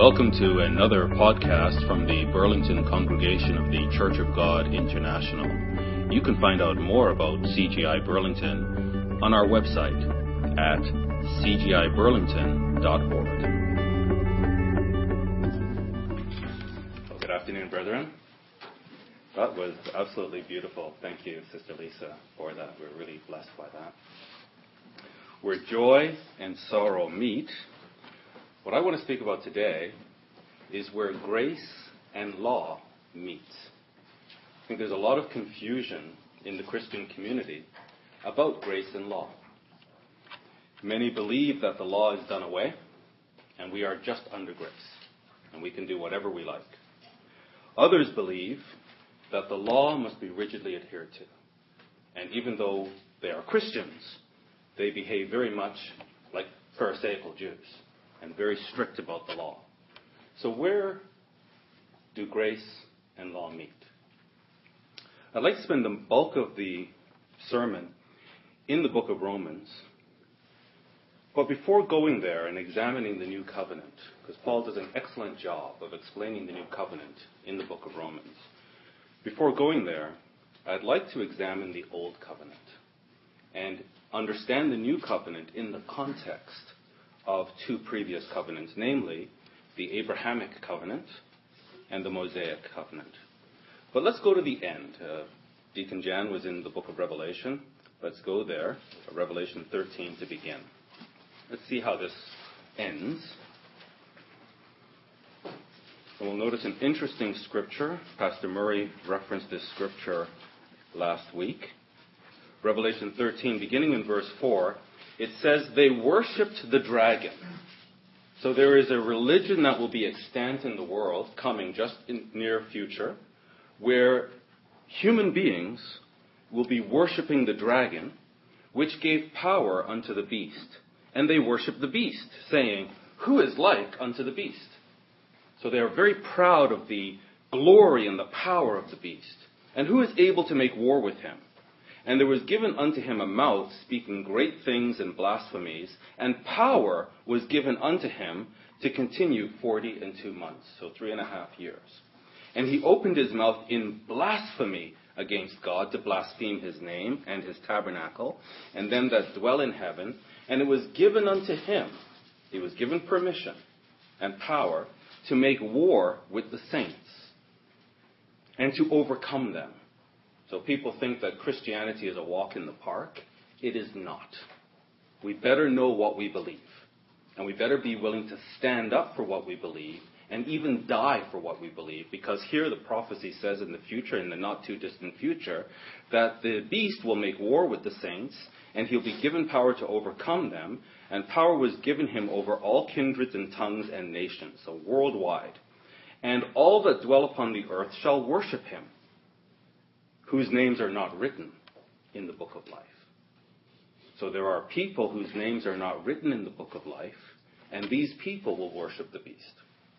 Welcome to another podcast from the Burlington congregation of the Church of God International. You can find out more about CGI Burlington on our website at cgiburlington.org. Well, good afternoon, brethren. That was absolutely beautiful. Thank you, Sister Lisa, for that. We're really blessed by that. Where joy and sorrow meet, what I want to speak about today is where grace and law meet. I think there's a lot of confusion in the Christian community about grace and law. Many believe that the law is done away and we are just under grace and we can do whatever we like. Others believe that the law must be rigidly adhered to. And even though they are Christians, they behave very much like Pharisaical Jews and very strict about the law. So where do grace and law meet? I'd like to spend the bulk of the sermon in the book of Romans. But before going there and examining the new covenant, because Paul does an excellent job of explaining the new covenant in the book of Romans, before going there, I'd like to examine the old covenant and understand the new covenant in the context of two previous covenants, namely the Abrahamic covenant and the Mosaic covenant. But let's go to the end. Deacon Jan was in the book of Revelation. Let's go there, Revelation 13 to begin. Let's see how this ends. And we'll notice an interesting scripture. Pastor Murray referenced this scripture last week. Revelation 13, beginning in verse 4, it says, they worshipped the dragon. So there is a religion that will be extant in the world, coming just in near future, where human beings will be worshipping the dragon, which gave power unto the beast. And they worship the beast, saying, who is like unto the beast? So they are very proud of the glory and the power of the beast. And who is able to make war with him? And there was given unto him a mouth speaking great things and blasphemies, and power was given unto him to continue 42 months, so 3.5 years. And he opened his mouth in blasphemy against God, to blaspheme his name and his tabernacle, and them that dwell in heaven. And it was given unto him, he was given permission and power to make war with the saints and to overcome them. So people think that Christianity is a walk in the park. It is not. We better know what we believe. And we better be willing to stand up for what we believe and even die for what we believe. Because here the prophecy says in the future, in the not too distant future, that the beast will make war with the saints and he'll be given power to overcome them. And power was given him over all kindreds and tongues and nations, so worldwide. And all that dwell upon the earth shall worship him, whose names are not written in the book of life. So there are people whose names are not written in the book of life, and these people will worship the beast.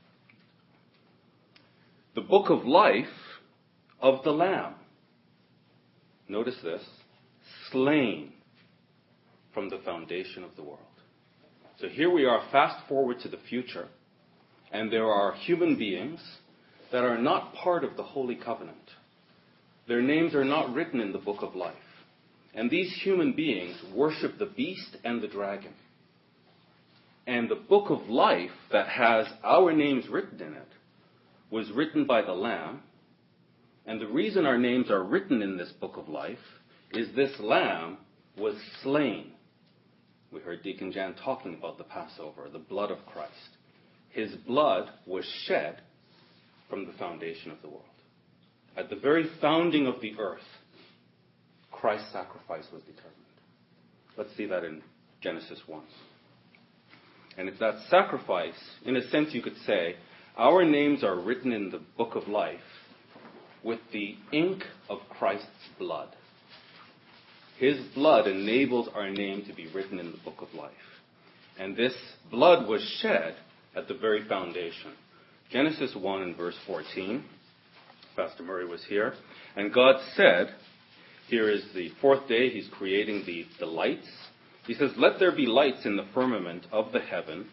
The book of life of the Lamb. Notice this, slain from the foundation of the world. So here we are, fast forward to the future, and there are human beings that are not part of the Holy Covenant. Their names are not written in the book of life. And these human beings worship the beast and the dragon. And the book of life that has our names written in it was written by the Lamb. And the reason our names are written in this book of life is this Lamb was slain. We heard Deacon Jan talking about the Passover, the blood of Christ. His blood was shed from the foundation of the world. At the very founding of the earth, Christ's sacrifice was determined. Let's see that in Genesis 1. And if that sacrifice, in a sense you could say, our names are written in the book of life with the ink of Christ's blood. His blood enables our name to be written in the book of life. And this blood was shed at the very foundation. Genesis 1 and verse 14. Pastor Murray was here. And God said, here is the fourth day, he's creating the lights. He says, let there be lights in the firmament of the heaven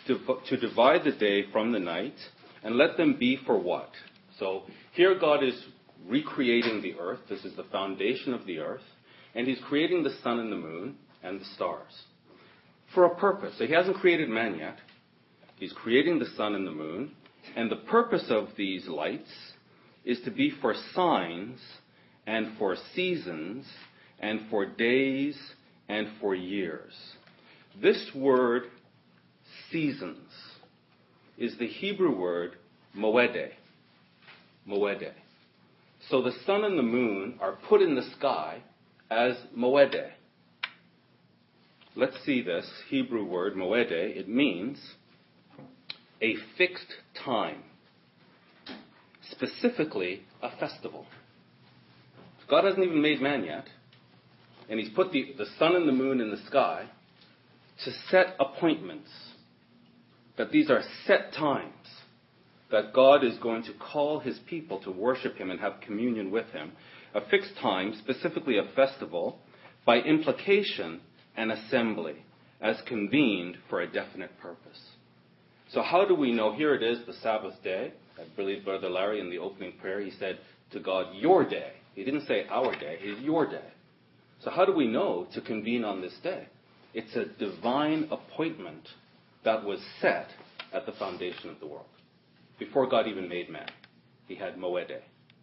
to divide the day from the night, and let them be for what? So here God is recreating the earth. This is the foundation of the earth. And he's creating the sun and the moon and the stars for a purpose. So he hasn't created man yet. He's creating the sun and the moon. And the purpose of these lights is to be for signs and for seasons and for days and for years. This word, seasons, is the Hebrew word moede. Moede. So the sun and the moon are put in the sky as moede. Let's see this Hebrew word, moede. It means a fixed time, specifically a festival. God hasn't even made man yet, and he's put the sun and the moon in the sky to set appointments, that these are set times, that God is going to call his people to worship him and have communion with him. A fixed time, specifically a festival, by implication, an assembly, as convened for a definite purpose. So how do we know? Here it is, the Sabbath day. I believe Brother Larry in the opening prayer, he said to God, your day. He didn't say our day, it's your day. So how do we know to convene on this day? It's a divine appointment that was set at the foundation of the world. Before God even made man, he had moede.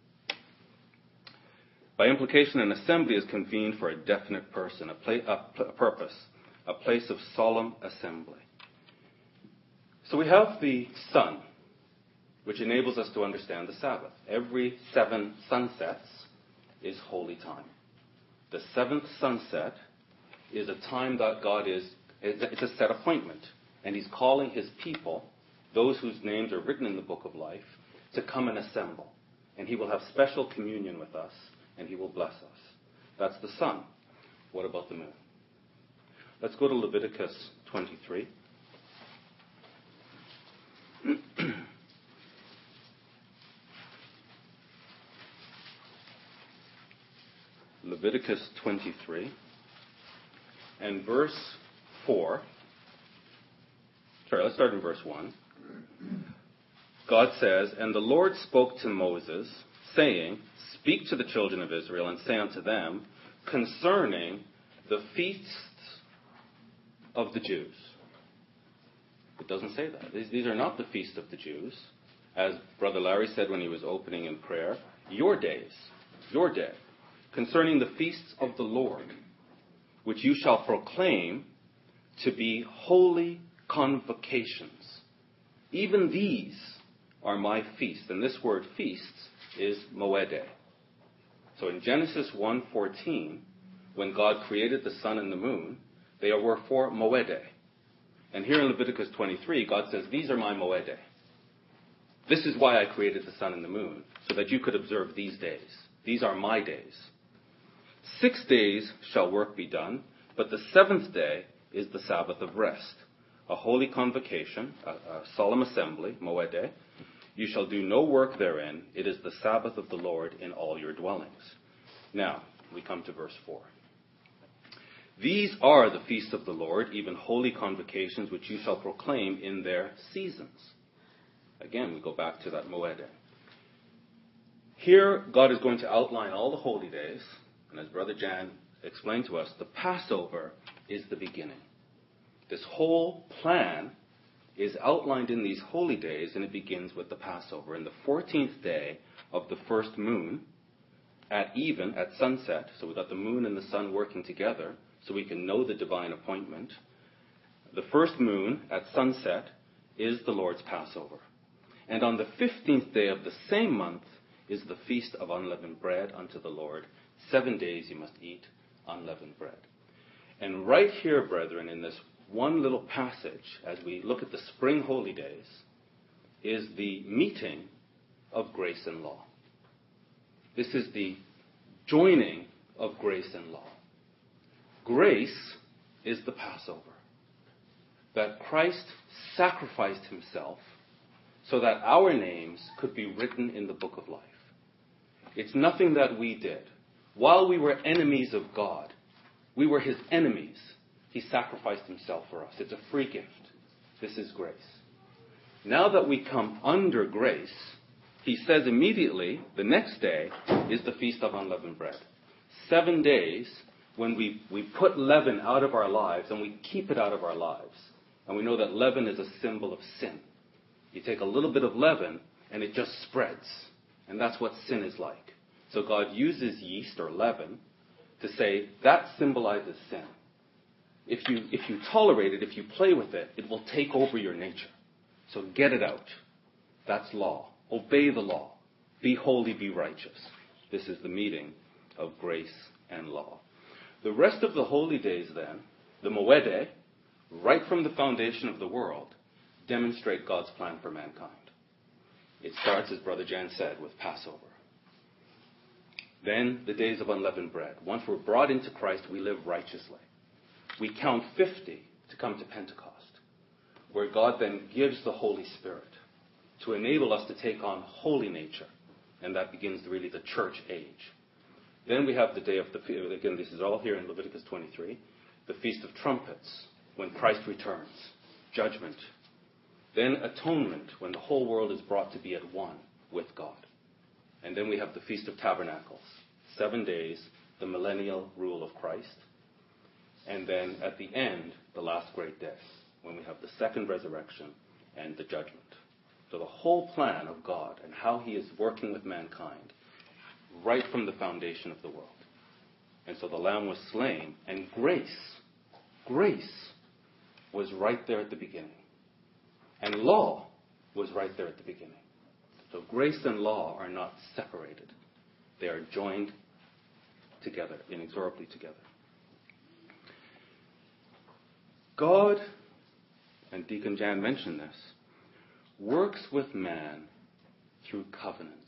By implication, an assembly is convened for a definite person, a purpose, a place of solemn assembly. So we have the sun, which enables us to understand the Sabbath. Every 7 sunsets is holy time. The 7th sunset is a time that God it's a set appointment. And he's calling his people, those whose names are written in the book of life, to come and assemble. And he will have special communion with us, and he will bless us. That's the sun. What about the moon? Let's go to Leviticus 23. Leviticus 23 and verse 4. Sorry, let's start in verse 1. God says, and the Lord spoke to Moses, saying, speak to the children of Israel and say unto them concerning the feasts of the Jews. It doesn't say that. These are not the feast of the Jews. As Brother Larry said when he was opening in prayer, your days, your day, concerning the feasts of the Lord, which you shall proclaim to be holy convocations. Even these are my feasts. And this word feasts is moede. So in Genesis 1:14, when God created the sun and the moon, they were for moede. And here in Leviticus 23, God says, these are my moede. This is why I created the sun and the moon, so that you could observe these days. These are my days. 6 days shall work be done, but the 7th day is the Sabbath of rest, a holy convocation, a solemn assembly, moede. You shall do no work therein. It is the Sabbath of the Lord in all your dwellings. Now, we come to verse 4. These are the feasts of the Lord, even holy convocations, which you shall proclaim in their seasons. Again, we go back to that moede. Here, God is going to outline all the holy days. And as Brother Jan explained to us, the Passover is the beginning. This whole plan is outlined in these holy days, and it begins with the Passover. And the 14th day of the first moon, at sunset, so we've got the moon and the sun working together, so we can know the divine appointment. The first moon at sunset is the Lord's Passover. And on the 15th day of the same month is the feast of unleavened bread unto the Lord. 7 days you must eat unleavened bread. And right here, brethren, in this one little passage, as we look at the spring holy days, is the meeting of grace and law. This is the joining of grace and law. Grace is the Passover. That Christ sacrificed himself so that our names could be written in the book of life. It's nothing that we did. While we were enemies of God, we were his enemies. He sacrificed himself for us. It's a free gift. This is grace. Now that we come under grace, he says immediately, the next day is the Feast of Unleavened Bread. 7 days when we put leaven out of our lives and we keep it out of our lives. And we know that leaven is a symbol of sin. You take a little bit of leaven and it just spreads. And that's what sin is like. So God uses yeast or leaven to say that symbolizes sin. If you tolerate it, if you play with it, it will take over your nature. So get it out. That's law. Obey the law. Be holy, be righteous. This is the meeting of grace and law. The rest of the holy days then, the Moed, right from the foundation of the world, demonstrate God's plan for mankind. It starts, as Brother Jan said, with Passover. Then the days of unleavened bread. Once we're brought into Christ, we live righteously. We count 50 to come to Pentecost, where God then gives the Holy Spirit to enable us to take on holy nature. And that begins really the church age. Then we have the day of the, again, this is all here in Leviticus 23, the Feast of Trumpets, when Christ returns, judgment. Then atonement, when the whole world is brought to be at one with God. And then we have the Feast of Tabernacles, 7 days, the millennial rule of Christ. And then at the end, the last great day, when we have the second resurrection and the judgment. So the whole plan of God and how he is working with mankind right from the foundation of the world. And so the Lamb was slain, and grace was right there at the beginning. And law was right there at the beginning. So grace and law are not separated. They are joined together, inexorably together. God, and Deacon Jan mentioned this, works with man through covenants,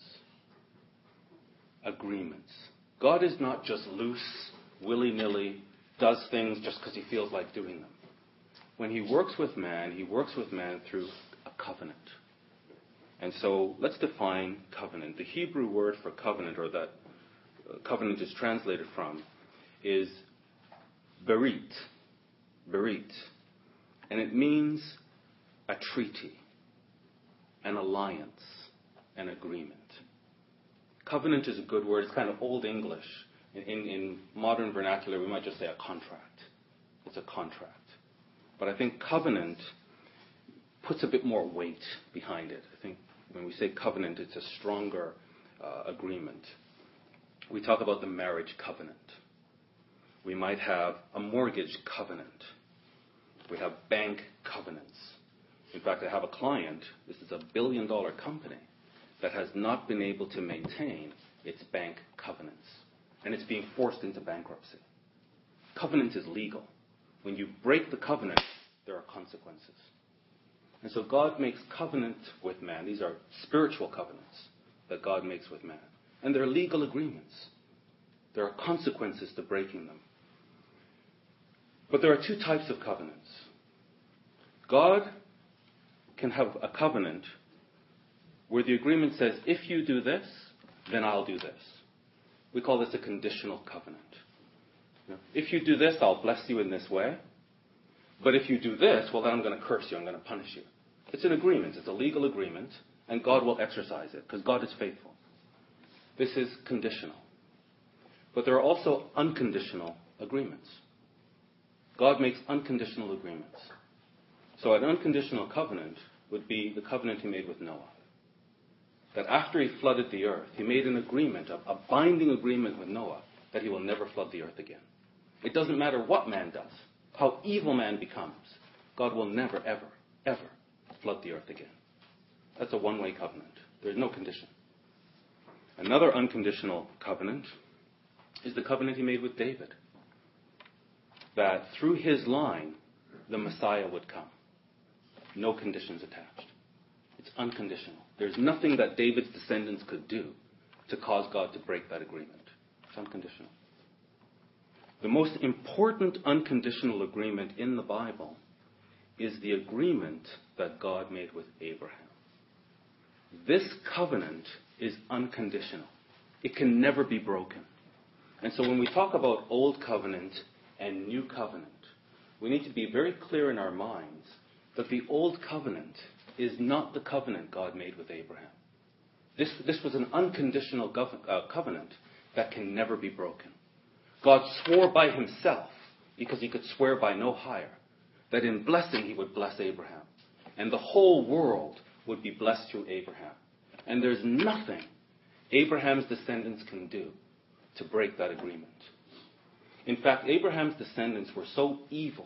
agreements. God is not just loose, willy-nilly, does things just because he feels like doing them. When he works with man through a covenant. And so let's define covenant. The Hebrew word for covenant, or that covenant is translated from, is berit. Berit. And it means a treaty, an alliance, an agreement. Covenant is a good word. It's kind of old English. In modern vernacular, we might just say a contract. It's a contract. But I think covenant puts a bit more weight behind it. I think when we say covenant, it's a stronger agreement. We talk about the marriage covenant. We might have a mortgage covenant. We have bank covenants. In fact, I have a client, this is $1 billion company, that has not been able to maintain its bank covenants. And it's being forced into bankruptcy. Covenant is legal. When you break the covenant, there are consequences. And so God makes covenant with man. These are spiritual covenants that God makes with man. And they're legal agreements. There are consequences to breaking them. But there are two types of covenants. God can have a covenant where the agreement says, if you do this, then I'll do this. We call this a conditional covenant. If you do this, I'll bless you in this way. But if you do this, well, then I'm going to curse you. I'm going to punish you. It's an agreement. It's a legal agreement. And God will exercise it because God is faithful. This is conditional. But there are also unconditional agreements. God makes unconditional agreements. So an unconditional covenant would be the covenant he made with Noah. That after he flooded the earth, he made an agreement, a binding agreement with Noah, that he will never flood the earth again. It doesn't matter what man does, how evil man becomes. God will never, ever, ever flood the earth again. That's a one-way covenant. There's no condition. Another unconditional covenant is the covenant he made with David. That through his line, the Messiah would come. No conditions attached. It's unconditional. There's nothing that David's descendants could do to cause God to break that agreement. It's unconditional. The most important unconditional agreement in the Bible is the agreement that God made with Abraham. This covenant is unconditional. It can never be broken. And so when we talk about Old Covenant and New Covenant, we need to be very clear in our minds that the old covenant is not the covenant God made with Abraham. This was an unconditional covenant that can never be broken. God swore by himself, because he could swear by no higher, that in blessing he would bless Abraham. And the whole world would be blessed through Abraham. And there's nothing Abraham's descendants can do to break that agreement. In fact, Abraham's descendants were so evil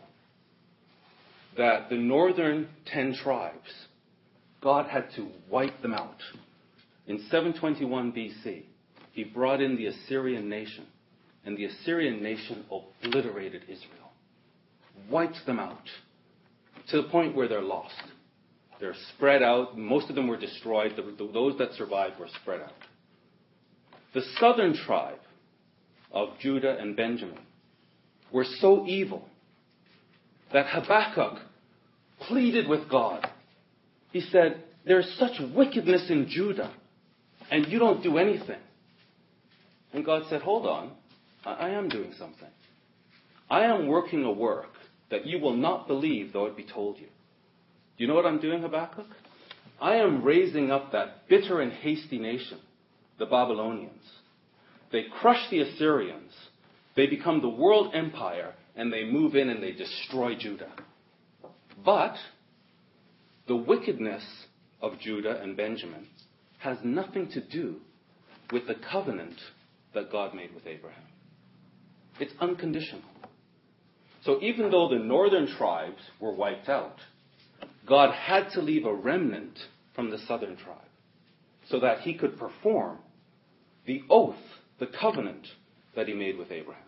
that the northern 10 tribes, God had to wipe them out. In 721 BC, he brought in the Assyrian nation, and the Assyrian nation obliterated Israel, wiped them out, to the point where they're lost. They're spread out. Most of them were destroyed. Those that survived were spread out. The southern tribe of Judah and Benjamin were so evil that Habakkuk pleaded with God. He said, "There's such wickedness in Judah, and you don't do anything." And God said, "Hold on, I am doing something. I am working a work that you will not believe, though it be told you." Do you know what I'm doing, Habakkuk? I am raising up that bitter and hasty nation, the Babylonians. They crush the Assyrians. They become the world empire, and they move in and they destroy Judah. But the wickedness of Judah and Benjamin has nothing to do with the covenant that God made with Abraham. It's unconditional. So even though the northern tribes were wiped out, God had to leave a remnant from the southern tribe so that he could perform the oath, the covenant that he made with Abraham.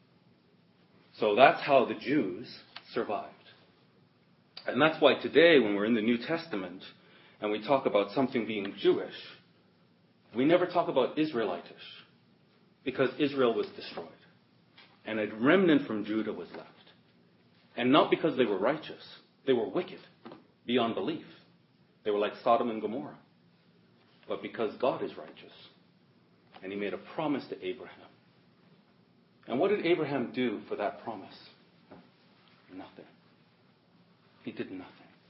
So that's how the Jews survived. And that's why today, when we're in the New Testament and we talk about something being Jewish, we never talk about Israelitish, because Israel was destroyed and a remnant from Judah was left. And not because they were righteous. They were wicked beyond belief. They were like Sodom and Gomorrah. But because God is righteous, and he made a promise to Abraham. And what did Abraham do for that promise? Nothing. He did nothing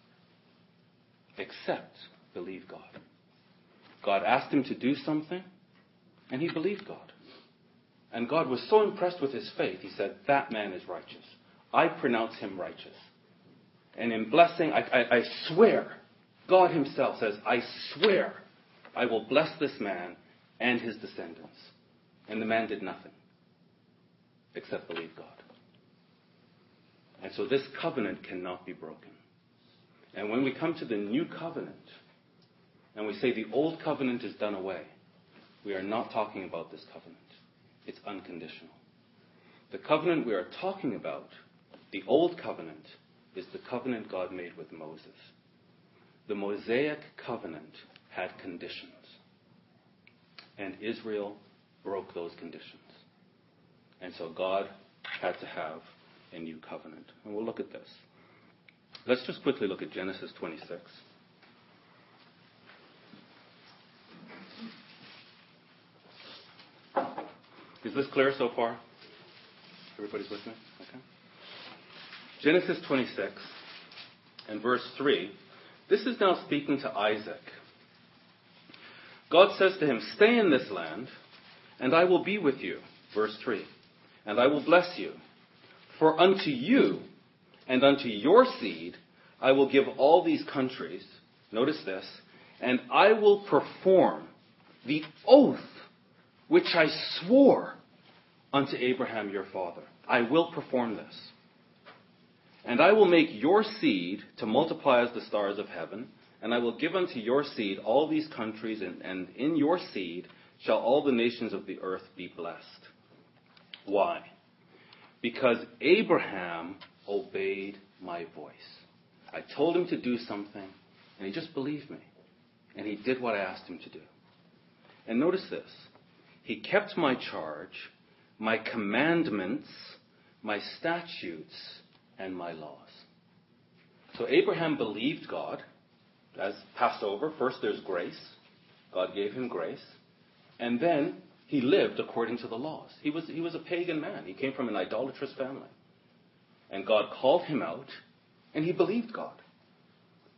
except believe God. God asked him to do something, and he believed God. And God was so impressed with his faith, he said, "That man is righteous. I pronounce him righteous." And in blessing, I swear, God himself says, "I swear I will bless this man and his descendants." And the man did nothing except believe God. And so this covenant cannot be broken. And when we come to the new covenant, and we say the old covenant is done away, we are not talking about this covenant. It's unconditional. The covenant we are talking about, the old covenant, is the covenant God made with Moses. The Mosaic covenant had conditions. And Israel broke those conditions. And so God had to have a new covenant. And we'll look at this. Let's just quickly look at Genesis 26. Is this clear so far? Everybody's with me? Okay. Genesis 26 and verse 3. This is now speaking to Isaac. God says to him, "Stay in this land, and I will be with you." Verse 3. "And I will bless you. For unto you and unto your seed I will give all these countries." Notice this. "And I will perform the oath which I swore unto Abraham your father." I will perform this. "And I will make your seed to multiply as the stars of heaven, and I will give unto your seed all these countries, and in your seed shall all the nations of the earth be blessed." Why? Because Abraham obeyed my voice. I told him to do something, and he just believed me. And he did what I asked him to do. And notice this. He kept my charge, my commandments, my statutes, and my laws. So Abraham believed God. As Passover, first there's grace. God gave him grace. And then he lived according to the laws. He was a pagan man. He came from an idolatrous family. And God called him out, and he believed God.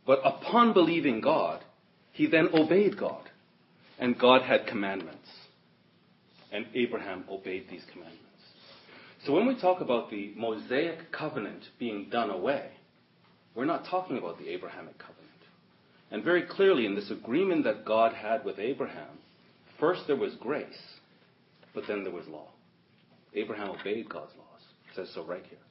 But upon believing God, he then obeyed God. And God had commandments. And Abraham obeyed these commandments. So when we talk about the Mosaic covenant being done away, we're not talking about the Abrahamic covenant. And very clearly in this agreement that God had with Abraham, first there was grace, but then there was law. Abraham obeyed God's laws. It says so right here.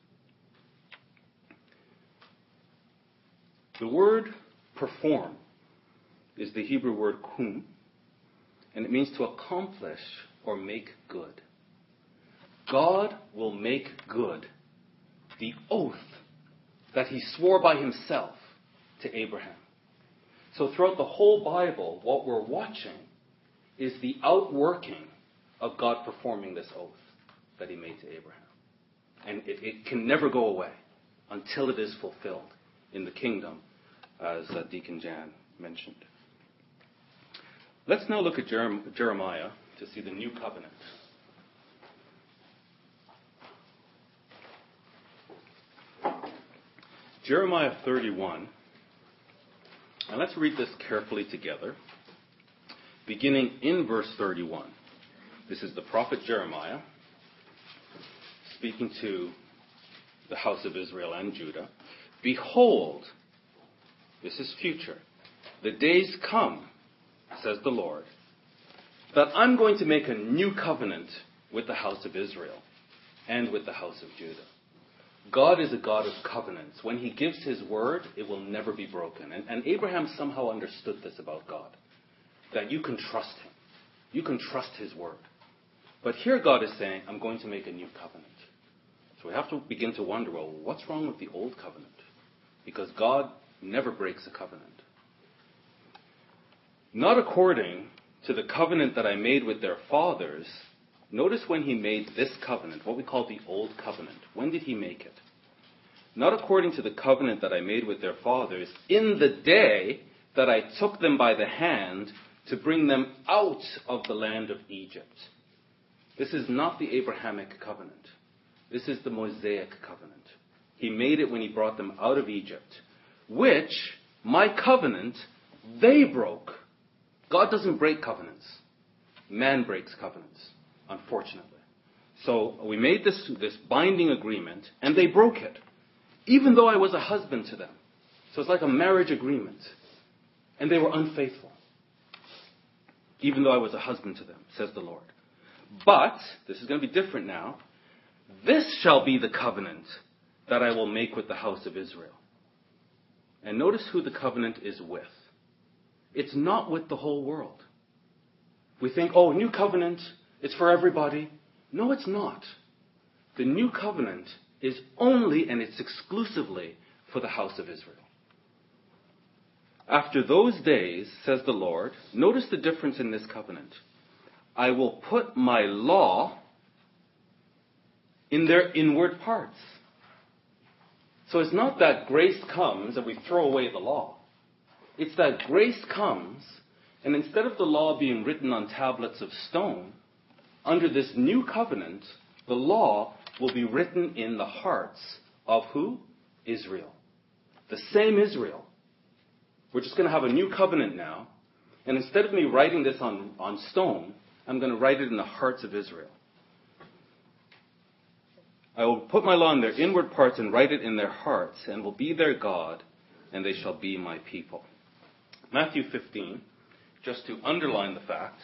The word perform is the Hebrew word kum, and it means to accomplish or make good. God will make good the oath that he swore by himself to Abraham. So throughout the whole Bible, what we're watching is the outworking of God performing this oath that he made to Abraham. And it can never go away until it is fulfilled in the kingdom, as Deacon Jan mentioned. Let's now look at Jeremiah to see the new covenant. Jeremiah 31. And let's read this carefully together, beginning in verse 31. This is the prophet Jeremiah speaking to the house of Israel and Judah. Behold, this is future. The days come, says the Lord, that I'm going to make a new covenant with the house of Israel and with the house of Judah. God is a God of covenants. When he gives his word, it will never be broken. And Abraham somehow understood this about God, that you can trust him. You can trust his word. But here God is saying, I'm going to make a new covenant. So we have to begin to wonder, well, what's wrong with the old covenant? Because God never breaks a covenant. Not according to the covenant that I made with their fathers. Notice when he made this covenant, what we call the old covenant. When did he make it? Not according to the covenant that I made with their fathers in the day that I took them by the hand to bring them out of the land of Egypt. This is not the Abrahamic covenant. This is the Mosaic covenant. He made it when he brought them out of Egypt, which, my covenant, they broke. God doesn't break covenants. Man breaks covenants, unfortunately. So we made this binding agreement, and they broke it, even though I was a husband to them. So it's like a marriage agreement. And they were unfaithful, even though I was a husband to them, says the Lord. But, this is going to be different now, this shall be the covenant that I will make with the house of Israel. And notice who the covenant is with. It's not with the whole world. We think, oh, new covenant, it's for everybody. No, it's not. The new covenant is only and it's exclusively for the house of Israel. After those days, says the Lord, notice the difference in this covenant. I will put my law in their inward parts. So it's not that grace comes and we throw away the law. It's that grace comes, and instead of the law being written on tablets of stone, under this new covenant, the law will be written in the hearts of who? Israel. The same Israel. We're just going to have a new covenant now, and instead of me writing this on stone, I'm going to write it in the hearts of Israel. I will put my law in their inward parts and write it in their hearts, and will be their God, and they shall be my people. Matthew 15, just to underline the fact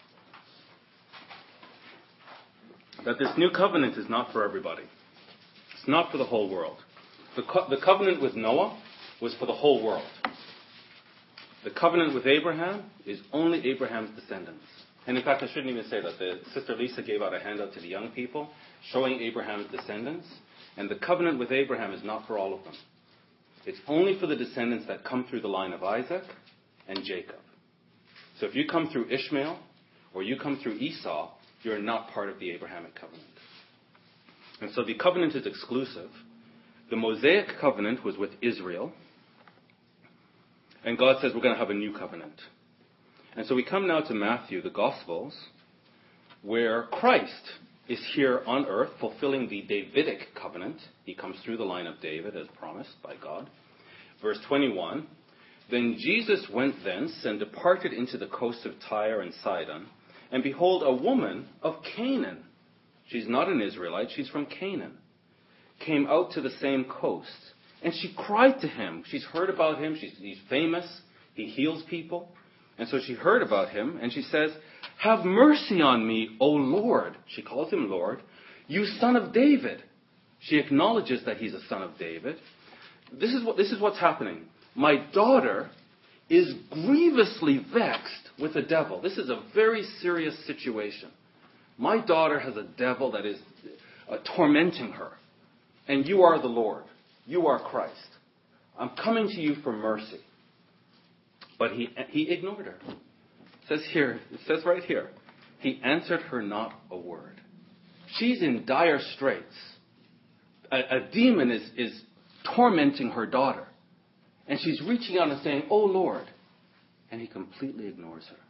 that this new covenant is not for everybody. It's not for the whole world. The covenant with Noah was for the whole world. The covenant with Abraham is only Abraham's descendants. And in fact, I shouldn't even say that. Sister Lisa gave out a handout to the young people showing Abraham's descendants. And the covenant with Abraham is not for all of them. It's only for the descendants that come through the line of Isaac and Jacob. So if you come through Ishmael or you come through Esau, you're not part of the Abrahamic covenant. And so the covenant is exclusive. The Mosaic covenant was with Israel. And God says we're going to have a new covenant. And so we come now to Matthew, the Gospels, where Christ is here on earth fulfilling the Davidic covenant. He comes through the line of David as promised by God. Verse 21, Then Jesus went thence and departed into the coast of Tyre and Sidon. And behold, a woman of Canaan, she's not an Israelite, she's from Canaan, came out to the same coast. And she cried to him. She's heard about him. He's famous. He heals people. And so she heard about him, and she says, "Have mercy on me, O Lord." She calls him Lord. "You son of David." She acknowledges that he's a son of David. This is what's happening. My daughter is grievously vexed with a devil. This is a very serious situation. My daughter has a devil that is tormenting her. And you are the Lord. You are Christ. I'm coming to you for mercy. But he ignored her. It says right here, he answered her not a word. She's in dire straits. A demon is tormenting her daughter. And she's reaching out and saying, "Oh Lord." And he completely ignores her.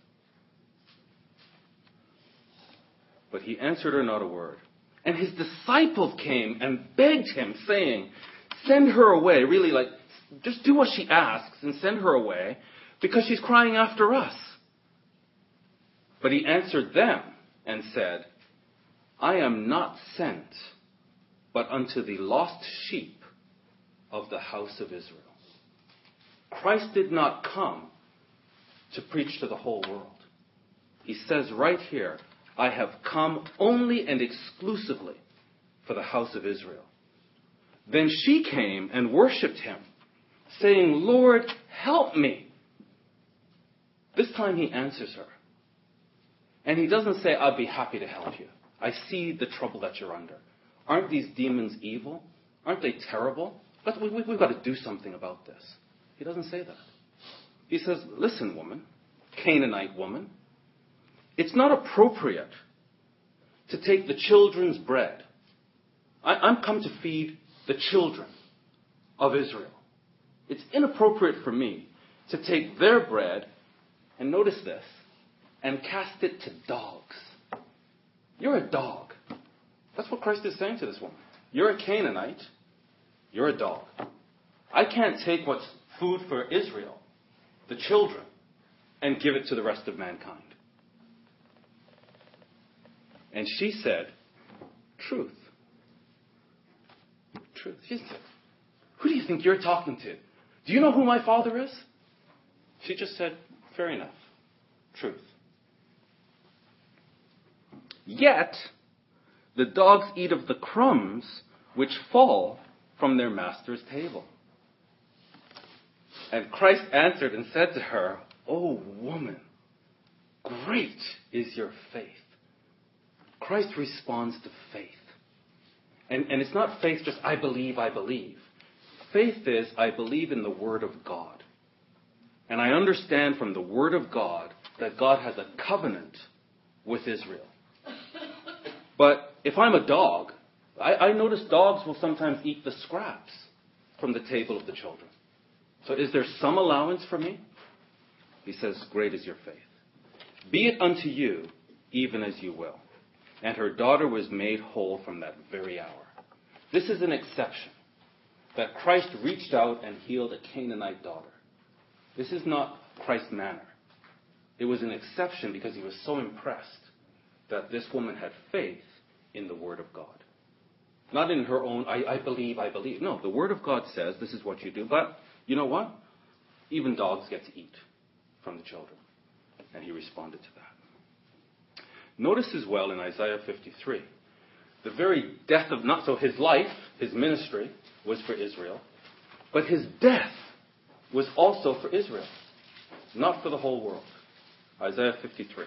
But he answered her not a word. And his disciples came and begged him, saying, "Send her away." Really, just do what she asks and send her away, because she's crying after us. But he answered them and said, "I am not sent, but unto the lost sheep of the house of Israel." Christ did not come to preach to the whole world. He says right here, "I have come only and exclusively for the house of Israel." Then she came and worshipped him, saying, "Lord, help me." This time he answers her. And he doesn't say, "I'd be happy to help you. I see the trouble that you're under. Aren't these demons evil? Aren't they terrible? We've got to do something about this." He doesn't say that. He says, "Listen, woman, Canaanite woman, it's not appropriate to take the children's bread. I'm come to feed the children of Israel. It's inappropriate for me to take their bread," and notice this, "and cast it to dogs." You're a dog. That's what Christ is saying to this woman. You're a Canaanite. You're a dog. I can't take what's food for Israel, the children, and give it to the rest of mankind. And she said, "Truth." Truth. She said, "Who do you think you're talking to? Do you know who my Father is?" She just said, "Fair enough. Truth." Yet, the dogs eat of the crumbs which fall from their master's table. And Christ answered and said to her, "O woman, great is your faith." Christ responds to faith. And it's not faith just, "I believe, I believe." Faith is, I believe in the Word of God. And I understand from the Word of God that God has a covenant with Israel. But if I'm a dog, I notice dogs will sometimes eat the scraps from the table of the children. So is there some allowance for me? He says, "Great is your faith. Be it unto you even as you will." And her daughter was made whole from that very hour. This is an exception, that Christ reached out and healed a Canaanite daughter. This is not Christ's manner. It was an exception because he was so impressed that this woman had faith in the Word of God. Not in her own, I believe, I believe. No, the Word of God says this is what you do. But you know what? Even dogs get to eat from the children. And he responded to that. Notice as well in Isaiah 53, the very death of, not so his life, his ministry was for Israel, but his death was also for Israel, not for the whole world. Isaiah 53.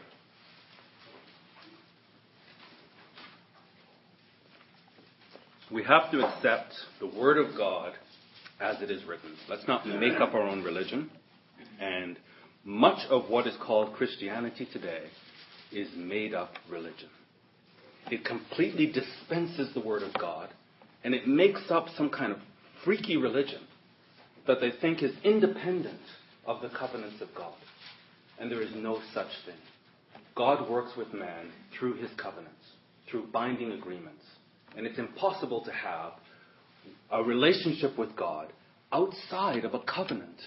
We have to accept the Word of God as it is written. Let's not make up our own religion. And much of what is called Christianity today is made up religion. It completely dispenses the Word of God, and it makes up some kind of freaky religion that they think is independent of the covenants of God. And there is no such thing. God works with man through his covenants, through binding agreements. And it's impossible to have a relationship with God outside of a covenant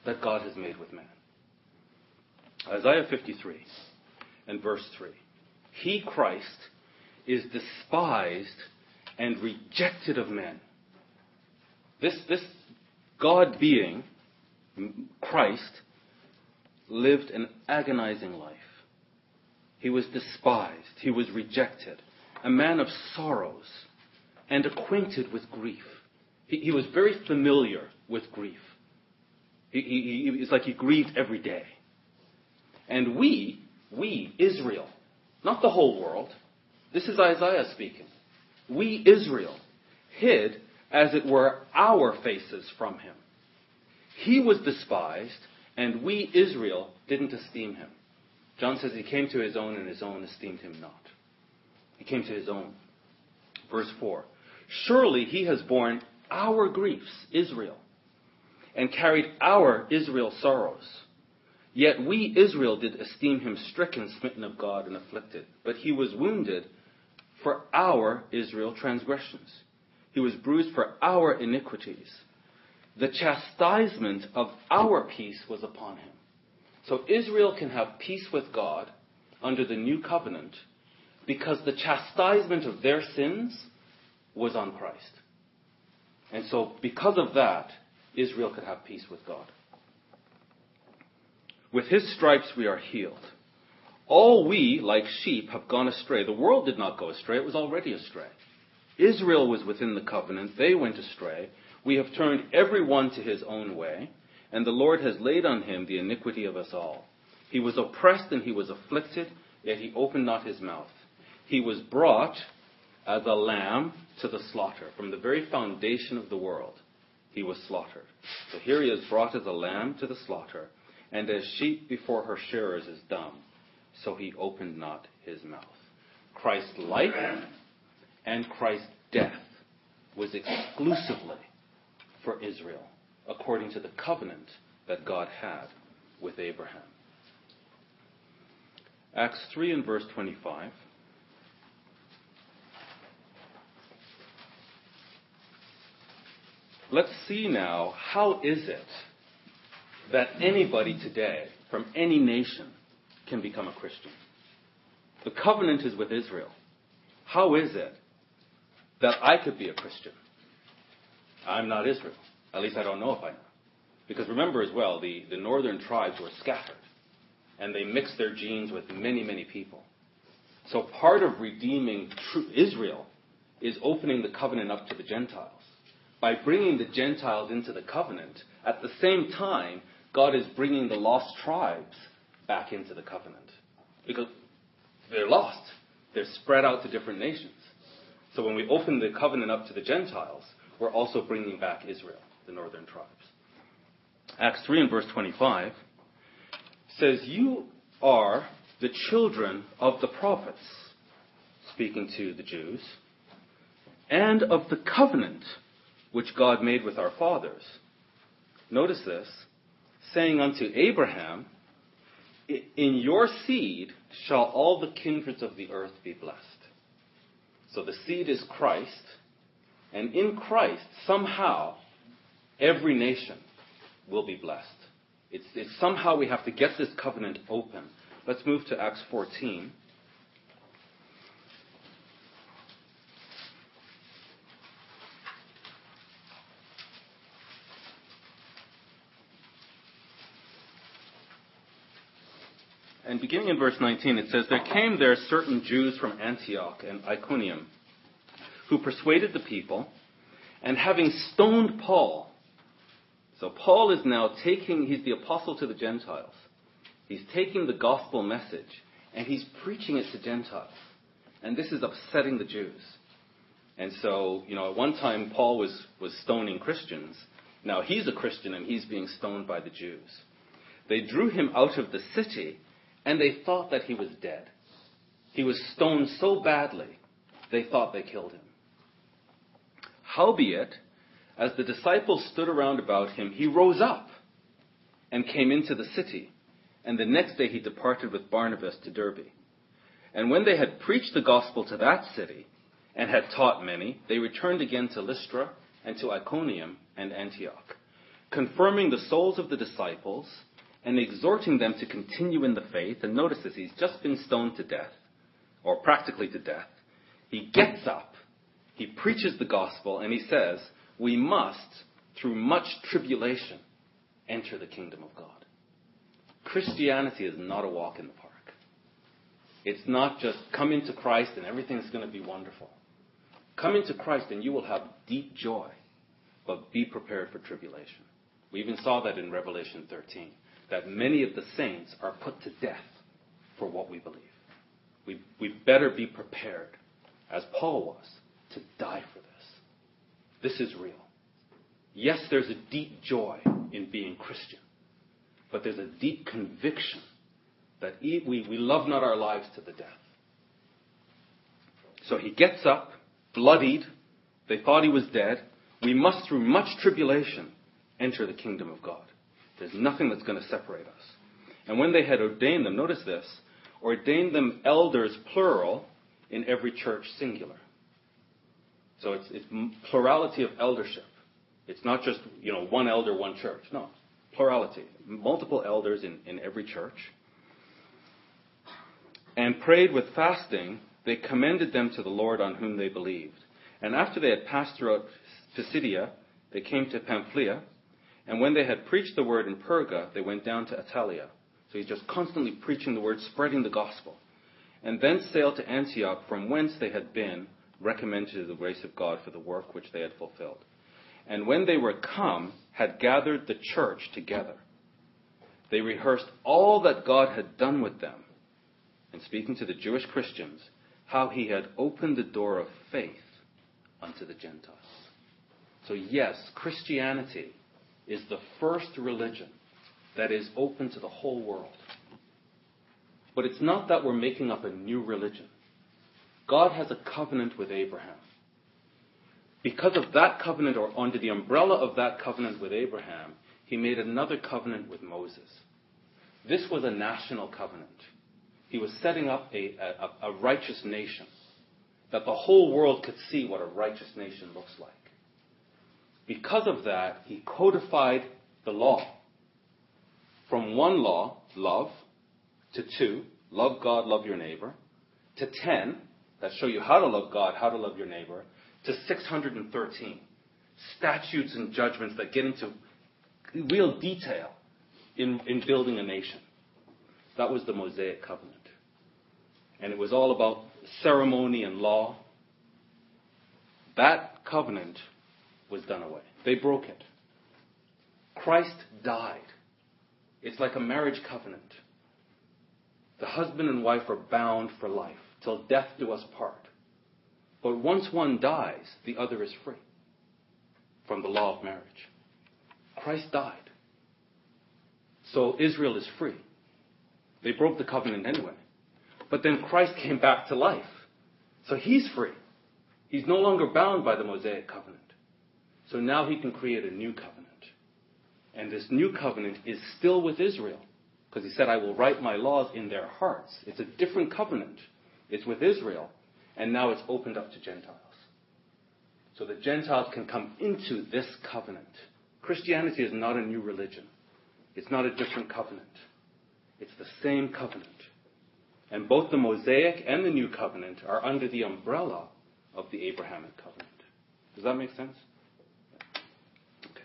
that God has made with man. Isaiah 53 and verse 3. He, Christ, is despised and rejected of men. This God being, Christ, lived an agonizing life. He was despised. He was rejected. A man of sorrows and acquainted with grief. He was very familiar with grief. It's like he grieved every day. And we, Israel, not the whole world, this is Isaiah speaking. We, Israel, hid, as it were, our faces from him. He was despised, and we, Israel, didn't esteem him. John says he came to his own, and his own esteemed him not. He came to his own. Verse 4. Surely he has borne our griefs, Israel, and carried our Israel sorrows. Yet we, Israel, did esteem him stricken, smitten of God, and afflicted. But he was wounded for our, Israel, transgressions. He was bruised for our iniquities. The chastisement of our peace was upon him. So Israel can have peace with God under the new covenant because the chastisement of their sins was on Christ. And so because of that, Israel could have peace with God. With his stripes we are healed. All we, like sheep, have gone astray. The world did not go astray. It was already astray. Israel was within the covenant. They went astray. We have turned every one to his own way, and the Lord has laid on him the iniquity of us all. He was oppressed and he was afflicted, yet he opened not his mouth. He was brought as a lamb to the slaughter. From the very foundation of the world, he was slaughtered. So here he is brought as a lamb to the slaughter, and as sheep before her shearers is dumb, so he opened not his mouth. Christ's life and Christ's death was exclusively for Israel, according to the covenant that God had with Abraham. Acts 3 and verse 25. Let's see now, how is it that anybody today, from any nation, can become a Christian? The covenant is with Israel. How is it that I could be a Christian? I'm not Israel. At least I don't know if I am. Because remember as well, the northern tribes were scattered. And they mixed their genes with many, many people. So part of redeeming true Israel is opening the covenant up to the Gentiles. By bringing the Gentiles into the covenant, at the same time, God is bringing the lost tribes back into the covenant. Because they're lost. They're spread out to different nations. So when we open the covenant up to the Gentiles, we're also bringing back Israel, the northern tribes. Acts 3 and verse 25 says, you are the children of the prophets, speaking to the Jews, and of the covenant which God made with our fathers. Notice this, saying unto Abraham, in your seed shall all the kindreds of the earth be blessed. So the seed is Christ, and in Christ, somehow, every nation will be blessed. It's somehow we have to get this covenant open. Let's move to Acts 14. And beginning in verse 19, it says, there came there certain Jews from Antioch and Iconium, who persuaded the people, and having stoned Paul. So Paul is now he's the apostle to the Gentiles. He's taking the gospel message, and he's preaching it to Gentiles. And this is upsetting the Jews. And so, at one time Paul was stoning Christians. Now he's a Christian, and he's being stoned by the Jews. They drew him out of the city, and they thought that he was dead. He was stoned so badly, they thought they killed him. Howbeit, as the disciples stood around about him, he rose up and came into the city. And the next day he departed with Barnabas to Derbe. And when they had preached the gospel to that city and had taught many, they returned again to Lystra and to Iconium and Antioch, confirming the souls of the disciples and exhorting them to continue in the faith. And notice this, he's just been stoned to death, or practically to death. He gets up, he preaches the gospel, and he says, we must, through much tribulation, enter the kingdom of God. Christianity is not a walk in the park. It's not just come into Christ and everything's going to be wonderful. Come into Christ and you will have deep joy, but be prepared for tribulation. We even saw that in Revelation 13, that many of the saints are put to death for what we believe. We better be prepared, as Paul was, to die for this. This is real. Yes, there's a deep joy in being Christian, but there's a deep conviction that we love not our lives to the death. So he gets up, bloodied. They thought he was dead. We must, through much tribulation, enter the kingdom of God. There's nothing that's going to separate us. And when they had ordained them, notice this, ordained them elders, plural, in every church, singular. So it's plurality of eldership. It's not just, one elder, one church. No, plurality. Multiple elders in every church. And prayed with fasting, they commended them to the Lord on whom they believed. And after they had passed throughout Pisidia, they came to Pamphylia. And when they had preached the word in Perga, they went down to Attalia. So he's just constantly preaching the word, spreading the gospel. And then sailed to Antioch, from whence they had been recommended to the grace of God for the work which they had fulfilled. And when they were come, had gathered the church together. They rehearsed all that God had done with them, and speaking to the Jewish Christians, how he had opened the door of faith unto the Gentiles. So yes, Christianity is the first religion that is open to the whole world. But it's not that we're making up a new religion. God has a covenant with Abraham. Because of that covenant, or under the umbrella of that covenant with Abraham, he made another covenant with Moses. This was a national covenant. He was setting up a righteous nation, that the whole world could see what a righteous nation looks like. Because of that, he codified the law. From one law, love, to 2, love God, love your neighbor, to 10, that show you how to love God, how to love your neighbor, to 613, statutes and judgments that get into real detail in building a nation. That was the Mosaic covenant. And it was all about ceremony and law. That covenant was done away. They broke it. Christ died. It's like a marriage covenant. The husband and wife are bound for life, till death do us part. But once one dies, the other is free from the law of marriage. Christ died. So Israel is free. They broke the covenant anyway. But then Christ came back to life. So he's free. He's no longer bound by the Mosaic covenant. So now he can create a new covenant. And this new covenant is still with Israel. Because he said, I will write my laws in their hearts. It's a different covenant. It's with Israel. And now it's opened up to Gentiles. So the Gentiles can come into this covenant. Christianity is not a new religion. It's not a different covenant. It's the same covenant. And both the Mosaic and the New Covenant are under the umbrella of the Abrahamic covenant. Does that make sense? Okay.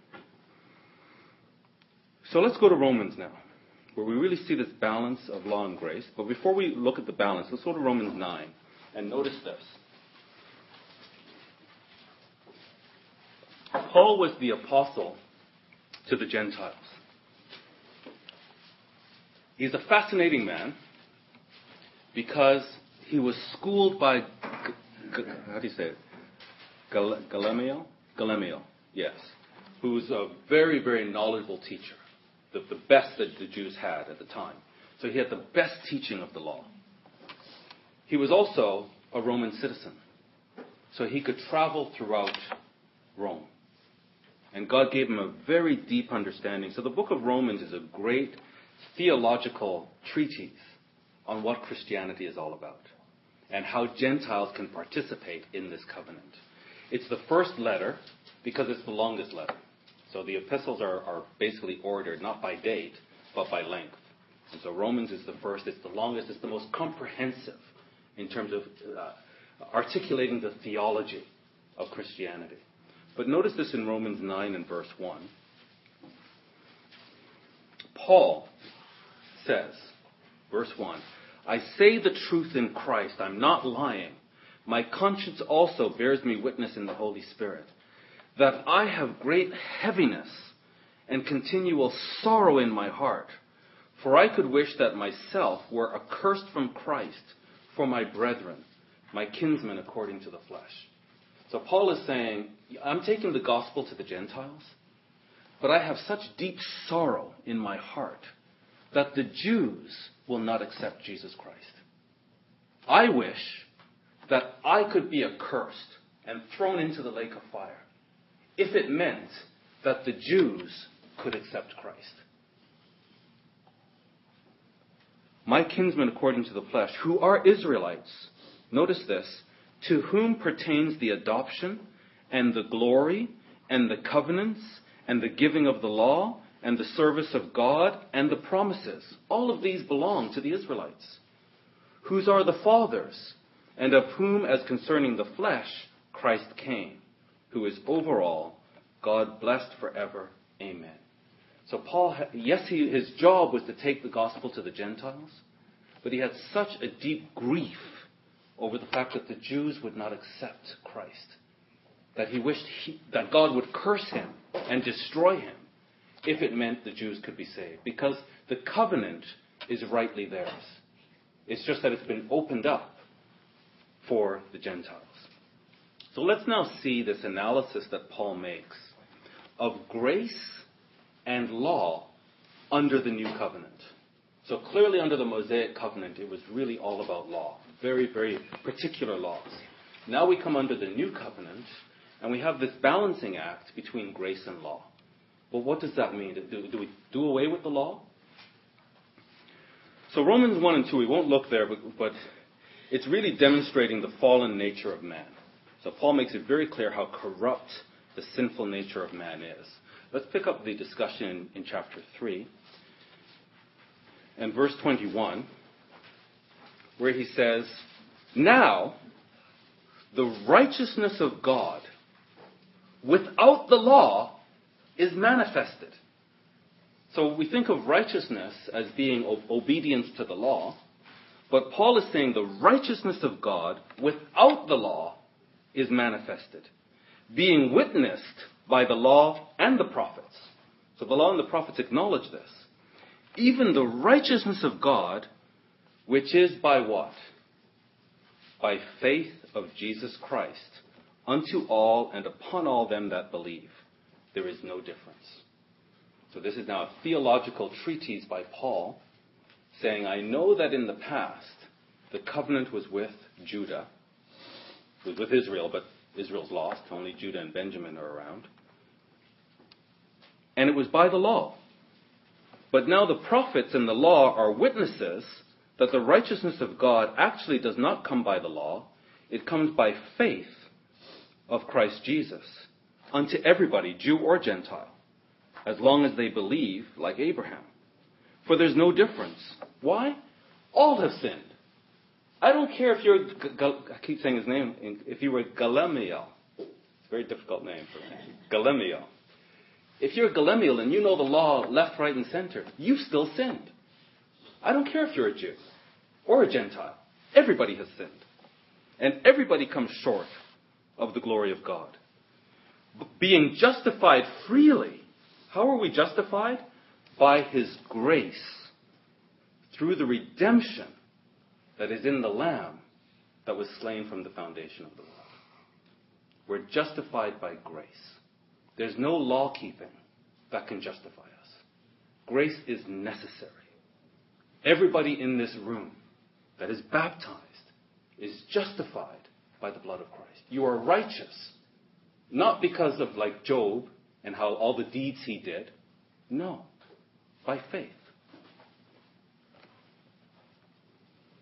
So let's go to Romans now, where we really see this balance of law and grace. But before we look at the balance, let's go to Romans 9 and notice this. Paul was the apostle to the Gentiles. He's a fascinating man because he was schooled by, how do you say it? Gamaliel, yes, who's a very, very knowledgeable teacher, the best that the Jews had at the time. So he had the best teaching of the law. He was also a Roman citizen, so he could travel throughout Rome. And God gave him a very deep understanding. So the book of Romans is a great theological treatise on what Christianity is all about and how Gentiles can participate in this covenant. It's the first letter because it's the longest letter. So the epistles are basically ordered not by date, but by length. And so Romans is the first, it's the longest, it's the most comprehensive in terms of articulating the theology of Christianity. But notice this in Romans 9 and verse 1. Paul says, verse 1, I say the truth in Christ, I'm not lying. My conscience also bears me witness in the Holy Spirit, that I have great heaviness and continual sorrow in my heart. For I could wish that myself were accursed from Christ for my brethren, my kinsmen according to the flesh. So Paul is saying, I'm taking the gospel to the Gentiles, but I have such deep sorrow in my heart that the Jews will not accept Jesus Christ. I wish that I could be accursed and thrown into the lake of fire if it meant that the Jews could accept Christ. My kinsmen according to the flesh, who are Israelites, notice this, to whom pertains the adoption and the glory and the covenants and the giving of the law and the service of God and the promises. All of these belong to the Israelites, whose are the fathers, and of whom, as concerning the flesh, Christ came, who is over all, God blessed forever. Amen. So Paul, his job was to take the gospel to the Gentiles, but he had such a deep grief over the fact that the Jews would not accept Christ, that he wished that God would curse him and destroy him if it meant the Jews could be saved, because the covenant is rightly theirs. It's just that it's been opened up for the Gentiles. So let's now see this analysis that Paul makes of grace and law under the new covenant. So clearly under the Mosaic covenant, it was really all about law, very, very particular laws. Now we come under the new covenant, and we have this balancing act between grace and law. Well, what does that mean? Do we do away with the law? So Romans 1 and 2, we won't look there, but it's really demonstrating the fallen nature of man. So Paul makes it very clear how corrupt the sinful nature of man is. Let's pick up the discussion in chapter 3 and verse 21, where he says, now the righteousness of God without the law is manifested. So we think of righteousness as being obedience to the law, but Paul is saying the righteousness of God without the law is manifested, being witnessed by the law and the prophets. So the law and the prophets acknowledge this. Even the righteousness of God, which is by what? By faith of Jesus Christ, unto all and upon all them that believe. There is no difference. So this is now a theological treatise by Paul, saying, I know that in the past, the covenant was with Judah. It was with Israel, but Israel's lost. Only Judah and Benjamin are around. And it was by the law. But now the prophets and the law are witnesses that the righteousness of God actually does not come by the law. It comes by faith of Christ Jesus unto everybody, Jew or Gentile, as long as they believe like Abraham. For there's no difference. Why? All have sinned. I don't care if you're, I keep saying his name, if you were Gamaliel. It's a very difficult name for me. Gamaliel. If you're Gamaliel and you know the law left, right, and center, you've still sinned. I don't care if you're a Jew or a Gentile. Everybody has sinned. And everybody comes short of the glory of God. Being justified freely. How are we justified? By His grace. Through the redemption that is in the Lamb that was slain from the foundation of the world. We're justified by grace. There's no law keeping that can justify us. Grace is necessary. Everybody in this room that is baptized is justified by the blood of Christ. You are righteous, not because of like Job and how all the deeds he did. No, by faith.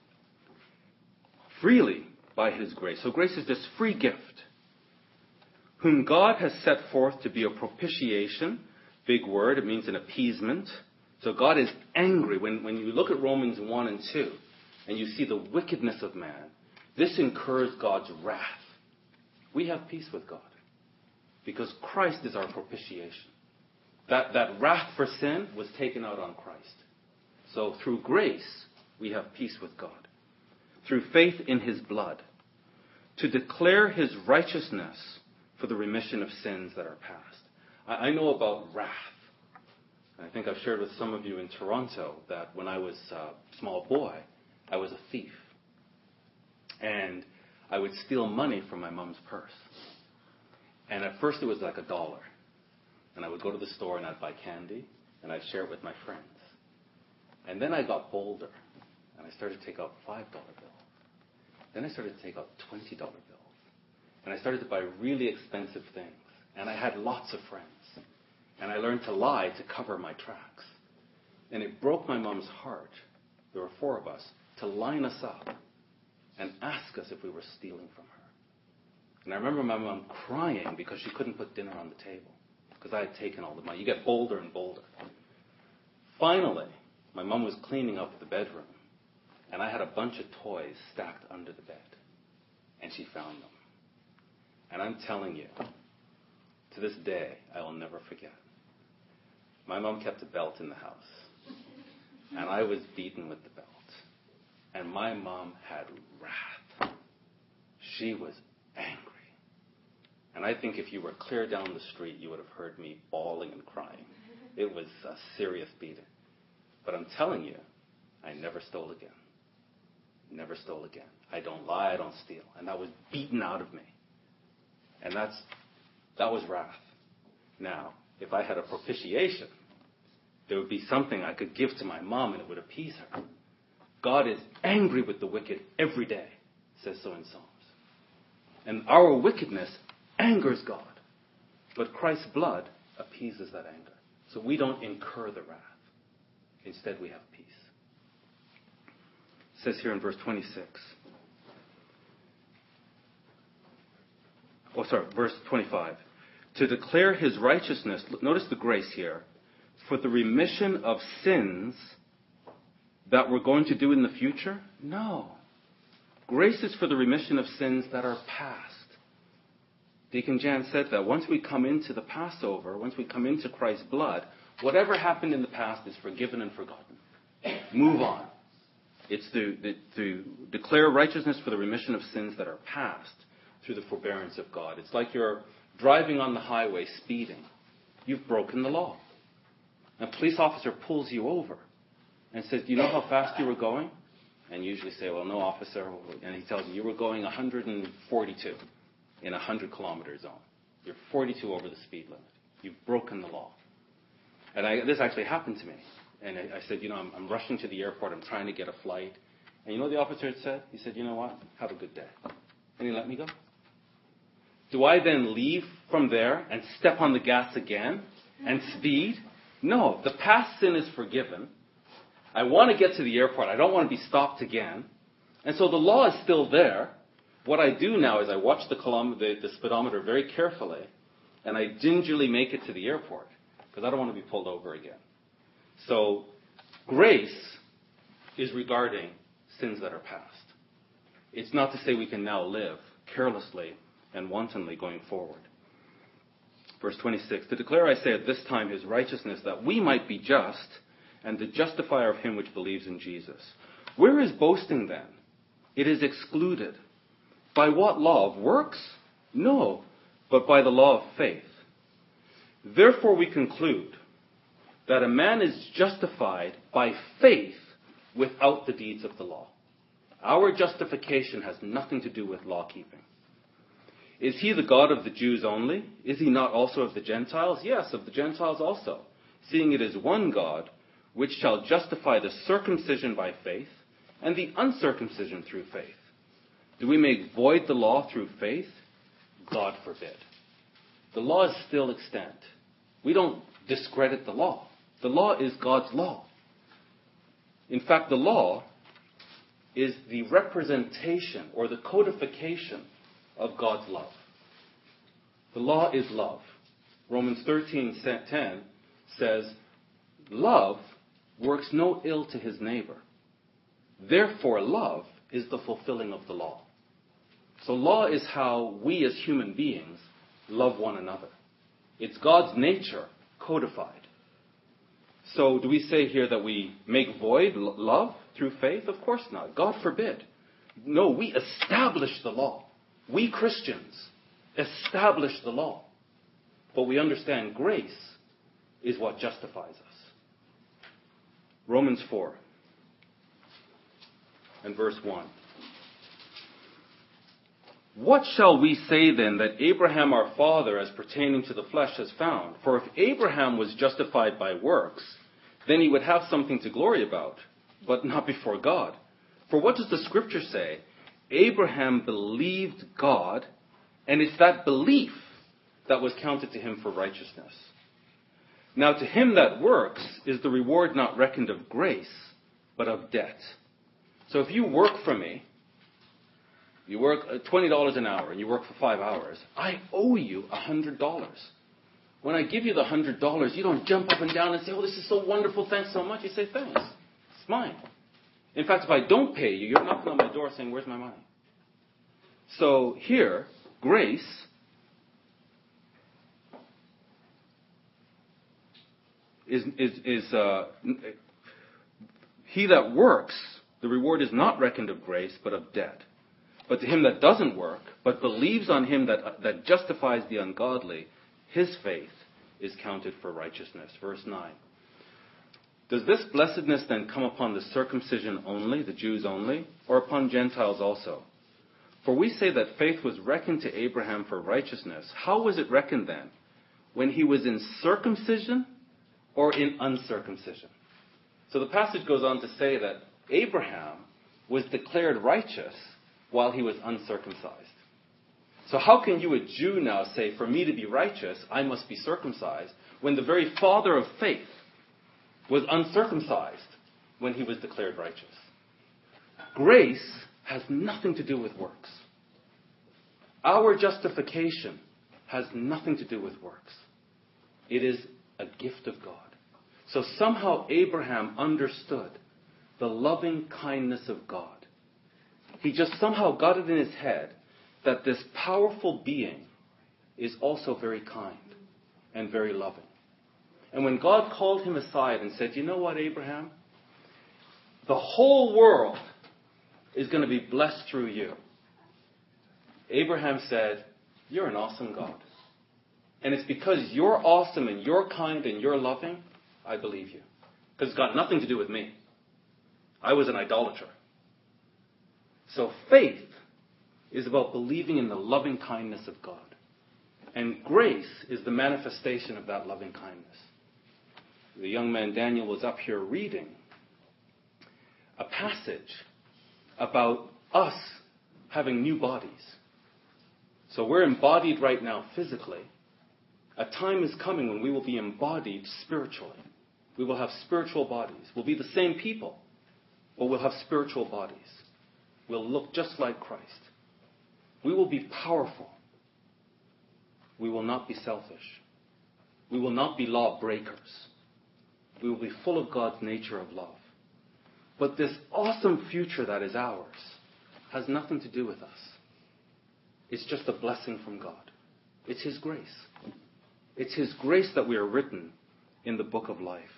Freely by His grace. So grace is this free gift. whom God has set forth to be a propitiation. Big word, it means an appeasement. So God is angry. When you look at Romans 1 and 2, and you see the wickedness of man, this incurs God's wrath. We have peace with God because Christ is our propitiation. That wrath for sin was taken out on Christ. So through grace, we have peace with God. Through faith in his blood, to declare his righteousness for the remission of sins that are past. I know about wrath. I think I've shared with some of you in Toronto that when I was a small boy, I was a thief. And I would steal money from my mom's purse. And at first it was like $1. And I would go to the store and I'd buy candy and I'd share it with my friends. And then I got bolder and I started to take out $5 bills. Then I started to take out $20 bills. And I started to buy really expensive things. And I had lots of friends. And I learned to lie to cover my tracks. And it broke my mom's heart, there were 4 of us, to line us up and ask us if we were stealing from her. And I remember my mom crying because she couldn't put dinner on the table because I had taken all the money. You get bolder and bolder. Finally, my mom was cleaning up the bedroom, and I had a bunch of toys stacked under the bed, and she found them. And I'm telling you, to this day, I will never forget. My mom kept a belt in the house, and I was beaten with the belt. And my mom had wrath. She was angry. And I think if you were clear down the street, you would have heard me bawling and crying. It was a serious beating. But I'm telling you, I never stole again. Never stole again. I don't lie, I don't steal. And that was beaten out of me. And that was wrath. Now, if I had a propitiation, there would be something I could give to my mom and it would appease her. God is angry with the wicked every day, it says so in Psalms. And our wickedness angers God. But Christ's blood appeases that anger. So we don't incur the wrath. Instead, we have peace. It says here in verse 26. Verse 25. To declare his righteousness, notice the grace here, for the remission of sins that we're going to do in the future? No. Grace is for the remission of sins that are past. Deacon Jan said that once we come into the Passover, once we come into Christ's blood, whatever happened in the past is forgiven and forgotten. Move on. It's to declare righteousness for the remission of sins that are past through the forbearance of God. It's like you're driving on the highway speeding. You've broken the law. A police officer pulls you over and says, do you know how fast you were going? And you usually say, well, no, officer. And he tells you were going 142 in a 100-kilometer zone. You're 42 over the speed limit. You've broken the law. And this actually happened to me. And I said, I'm rushing to the airport. I'm trying to get a flight. And you know what the officer had said? He said, you know what? Have a good day. And he let me go. Do I then leave from there and step on the gas again and speed? No. The past sin is forgiven. I want to get to the airport. I don't want to be stopped again. And so the law is still there. What I do now is I watch the speedometer very carefully, and I gingerly make it to the airport because I don't want to be pulled over again. So grace is regarding sins that are past. It's not to say we can now live carelessly and wantonly going forward. Verse 26, to declare, I say, at this time his righteousness, that we might be just, and the justifier of him which believes in Jesus. Where is boasting then? It is excluded. By what law? Of works? No, but by the law of faith. Therefore we conclude that a man is justified by faith without the deeds of the law. Our justification has nothing to do with law keeping. Is he the God of the Jews only? Is he not also of the Gentiles? Yes, of the Gentiles also, seeing it is one God, which shall justify the circumcision by faith and the uncircumcision through faith. Do we make void the law through faith? God forbid. The law is still extant. We don't discredit the law. The law is God's law. In fact, the law is the representation or the codification of God's love. The law is love. Romans 13:10 says, love works no ill to his neighbor. Therefore, love is the fulfilling of the law. So law is how we as human beings love one another. It's God's nature codified. So do we say here that we make void love through faith? Of course not. God forbid. No, we establish the law. We Christians establish the law. But we understand grace is what justifies us. Romans 4 and verse 1. What shall we say then that Abraham our father as pertaining to the flesh has found? For if Abraham was justified by works, then he would have something to glory about, but not before God. For what does the scripture say? Abraham believed God, and it's that belief that was counted to him for righteousness. Now to him that works is the reward not reckoned of grace, but of debt. So if you work for me, you work $20 an hour, and you work for 5 hours, I owe you $100. When I give you the $100, you don't jump up and down and say, oh, this is so wonderful, thanks so much. You say, thanks, it's mine. In fact, if I don't pay you, you're knocking on my door saying, where's my money? So here, grace is he that works, the reward is not reckoned of grace, but of debt. But to him that doesn't work, but believes on him that justifies the ungodly, his faith is counted for righteousness. Verse 9. Does this blessedness then come upon the circumcision only, the Jews only, or upon Gentiles also? For we say that faith was reckoned to Abraham for righteousness. How was it reckoned then? When he was in circumcision or in uncircumcision? So the passage goes on to say that Abraham was declared righteous while he was uncircumcised. So how can you, a Jew, now say, for me to be righteous, I must be circumcised, when the very father of faith was uncircumcised when he was declared righteous? Grace has nothing to do with works. Our justification has nothing to do with works. It is a gift of God. So somehow Abraham understood the loving kindness of God. He just somehow got it in his head that this powerful being is also very kind and very loving. And when God called him aside and said, you know what, Abraham? The whole world is going to be blessed through you. Abraham said, you're an awesome God. And it's because you're awesome and you're kind and you're loving, I believe you. Because it's got nothing to do with me. I was an idolater. So faith is about believing in the loving kindness of God. And grace is the manifestation of that loving kindness. The young man Daniel was up here reading a passage about us having new bodies. So we're embodied right now physically. A time is coming when we will be embodied spiritually. We will have spiritual bodies. We'll be the same people, but we'll have spiritual bodies. We'll look just like Christ. We will be powerful. We will not be selfish. We will not be law breakers. We will be full of God's nature of love. But this awesome future that is ours has nothing to do with us. It's just a blessing from God. It's His grace. It's His grace that we are written in the book of life.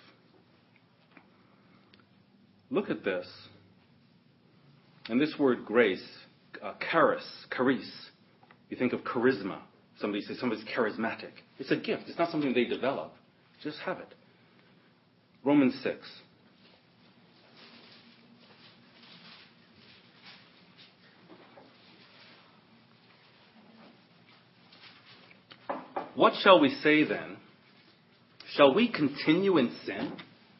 Look at this. And this word grace, charis, you think of charisma. Somebody says somebody's charismatic. It's a gift. It's not something they develop. Just have it. Romans 6. What shall we say then? Shall we continue in sin?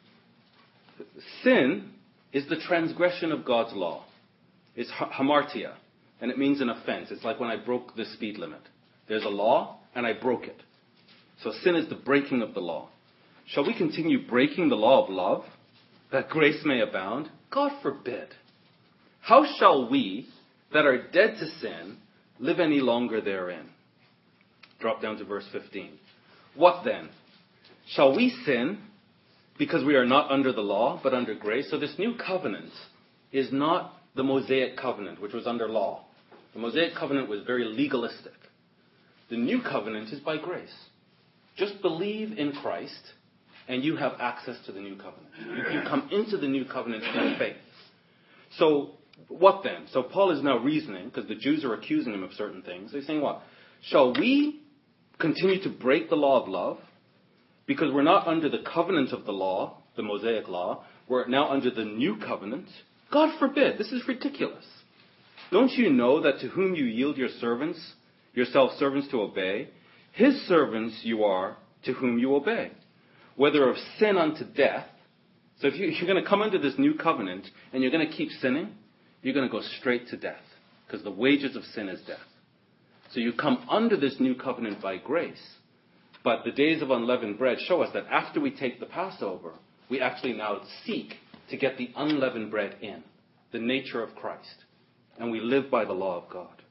Sin is the transgression of God's law. It's hamartia, and it means an offense. It's like when I broke the speed limit. There's a law, and I broke it. So sin is the breaking of the law. Shall we continue breaking the law of love, that grace may abound? God forbid. How shall we, that are dead to sin, live any longer therein? Drop down to verse 15. What then? Shall we sin because we are not under the law, but under grace? So this new covenant is not the Mosaic covenant, which was under law. The Mosaic covenant was very legalistic. The new covenant is by grace. Just believe in Christ, and you have access to the new covenant. You come into the new covenant in faith. So what then? So Paul is now reasoning, because the Jews are accusing him of certain things. They're saying what? Shall we continue to break the law of love because we're not under the covenant of the law, the Mosaic law? We're now under the new covenant. God forbid. This is ridiculous. Don't you know that to whom you yield yourselves servants to obey, his servants you are to whom you obey, whether of sin unto death. So if you're going to come under this new covenant and you're going to keep sinning, you're going to go straight to death, because the wages of sin is death. So you come under this new covenant by grace. But the days of unleavened bread show us that after we take the Passover, we actually now seek to get the unleavened bread in, the nature of Christ. And we live by the law of God.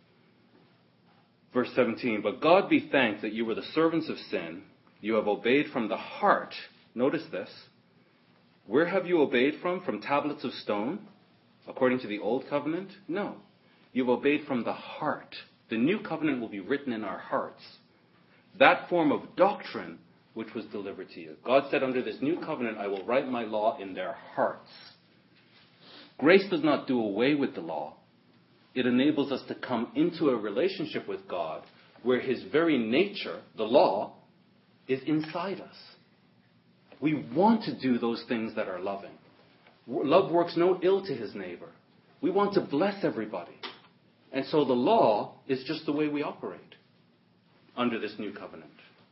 Verse 17, but God be thanked that you were the servants of sin. You have obeyed from the heart. Notice this. Where have you obeyed from? From tablets of stone, according to the old covenant? No. You've obeyed from the heart. The new covenant will be written in our hearts. That form of doctrine which was delivered to you. God said, under this new covenant, I will write my law in their hearts. Grace does not do away with the law. It enables us to come into a relationship with God where his very nature, the law, is inside us. We want to do those things that are loving. Love works no ill to his neighbor. We want to bless everybody. And so the law is just the way we operate under this new covenant.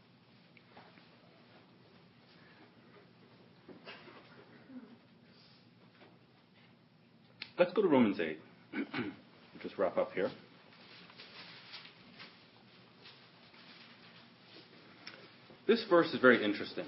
Let's go to Romans 8. We'll just wrap up here. This verse is very interesting.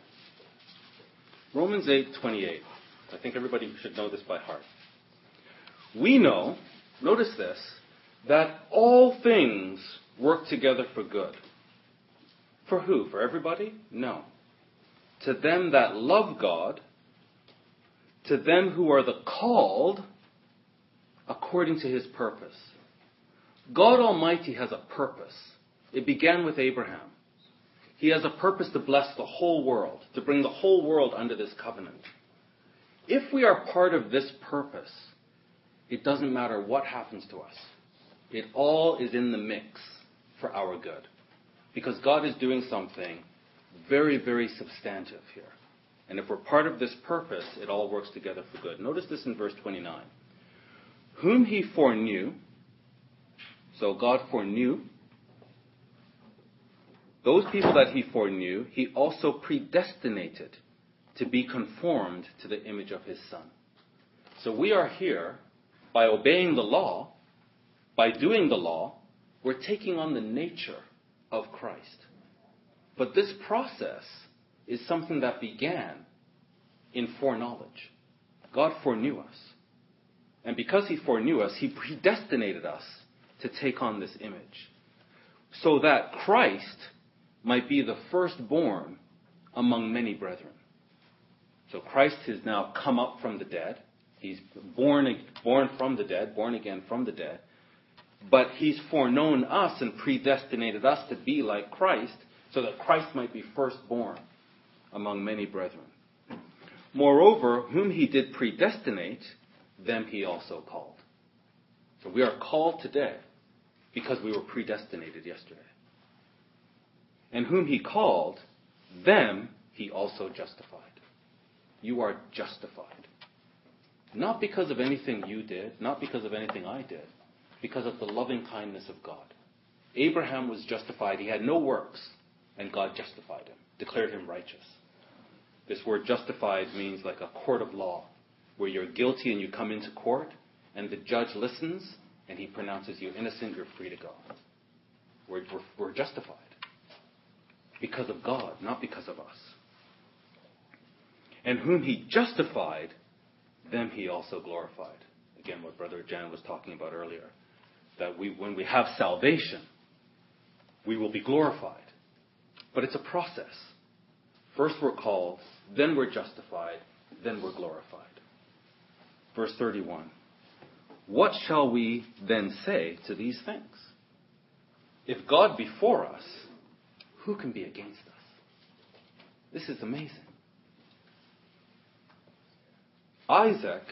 Romans 8:28. I think everybody should know this by heart. We know, notice this, that all things work together for good. For who? For everybody? No. To them that love God, to them who are the called according to his purpose. God Almighty has a purpose. It began with Abraham. He has a purpose to bless the whole world, to bring the whole world under this covenant. If we are part of this purpose, it doesn't matter what happens to us. It all is in the mix for our good. Because God is doing something very, very substantive here. And if we're part of this purpose, it all works together for good. Notice this in verse 29. Whom he foreknew, so God foreknew, those people that he foreknew, he also predestinated to be conformed to the image of his Son. So we are here, by obeying the law, by doing the law, we're taking on the nature of Christ. But this process is something that began in foreknowledge. God foreknew us. And because he foreknew us, he predestinated us to take on this image. So that Christ might be the firstborn among many brethren. So Christ has now come up from the dead. He's born from the dead, born again from the dead. But he's foreknown us and predestinated us to be like Christ, so that Christ might be firstborn among many brethren. Moreover, whom he did predestinate, them he also called. So we are called today because we were predestinated yesterday. And whom he called, them he also justified. You are justified. Not because of anything you did, not because of anything I did, because of the loving kindness of God. Abraham was justified. He had no works, and God justified him, declared him righteous. This word justified means like a court of law, where you're guilty and you come into court, and the judge listens, and he pronounces you innocent, you're free to go. We're justified. Because of God, not because of us. And whom he justified, them he also glorified. Again, what Brother Jan was talking about earlier. That when we have salvation, we will be glorified. But it's a process. First we're called, then we're justified, then we're glorified. Verse 31. What shall we then say to these things? If God be for us, who can be against us? This is amazing. Isaac,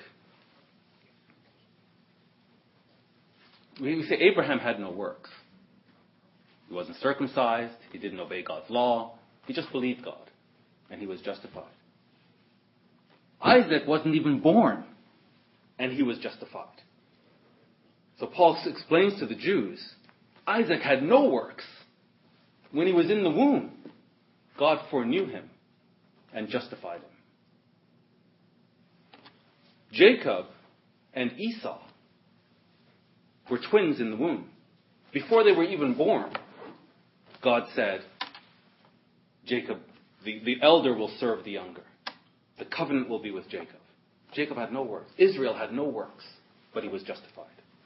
we say Abraham had no works. He wasn't circumcised. He didn't obey God's law. He just believed God, and he was justified. Isaac wasn't even born, and he was justified. So Paul explains to the Jews, Isaac had no works. When he was in the womb, God foreknew him and justified him. Jacob and Esau were twins in the womb. Before they were even born, God said, Jacob, the elder will serve the younger. The covenant will be with Jacob. Jacob had no works. Israel had no works, but he was justified.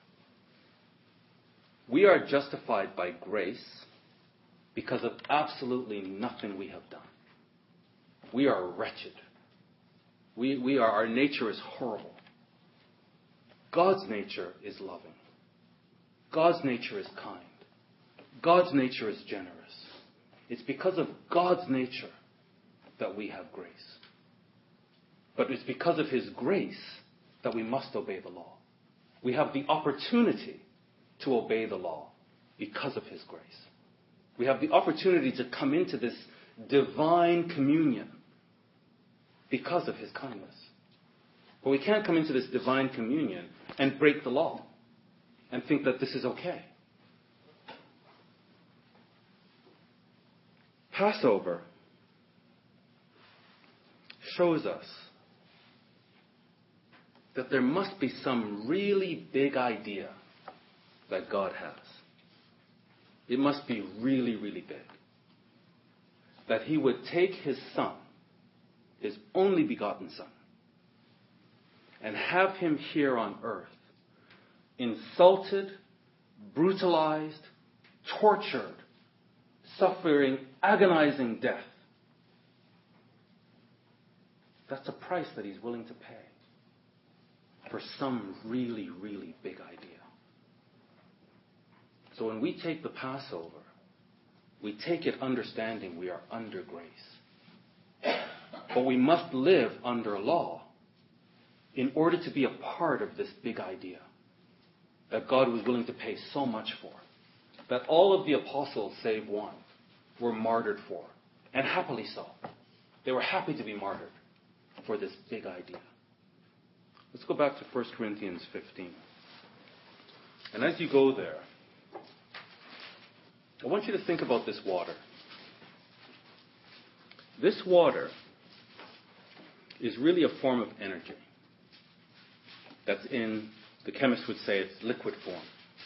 We are justified by grace because of absolutely nothing we have done. We are wretched. Our nature is horrible. God's nature is loving. God's nature is kind. God's nature is generous. It's because of God's nature that we have grace. But it's because of His grace that we must obey the law. We have the opportunity to obey the law because of His grace. We have the opportunity to come into this divine communion because of His kindness. But we can't come into this divine communion and break the law and think that this is okay. Passover shows us that there must be some really big idea that God has. It must be really, really big. That He would take His Son, His only begotten Son, and have Him here on earth, insulted, brutalized, tortured, suffering agonizing death. That's a price that He's willing to pay for some really, really big idea. So when we take the Passover, we take it understanding we are under grace. But we must live under law in order to be a part of this big idea that God was willing to pay so much for. That all of the apostles, save one, were martyred for. And happily so. They were happy to be martyred for this big idea. Let's go back to 1 Corinthians 15. And as you go there, I want you to think about this water. This water is really a form of energy that's in, the chemist would say, it's liquid form.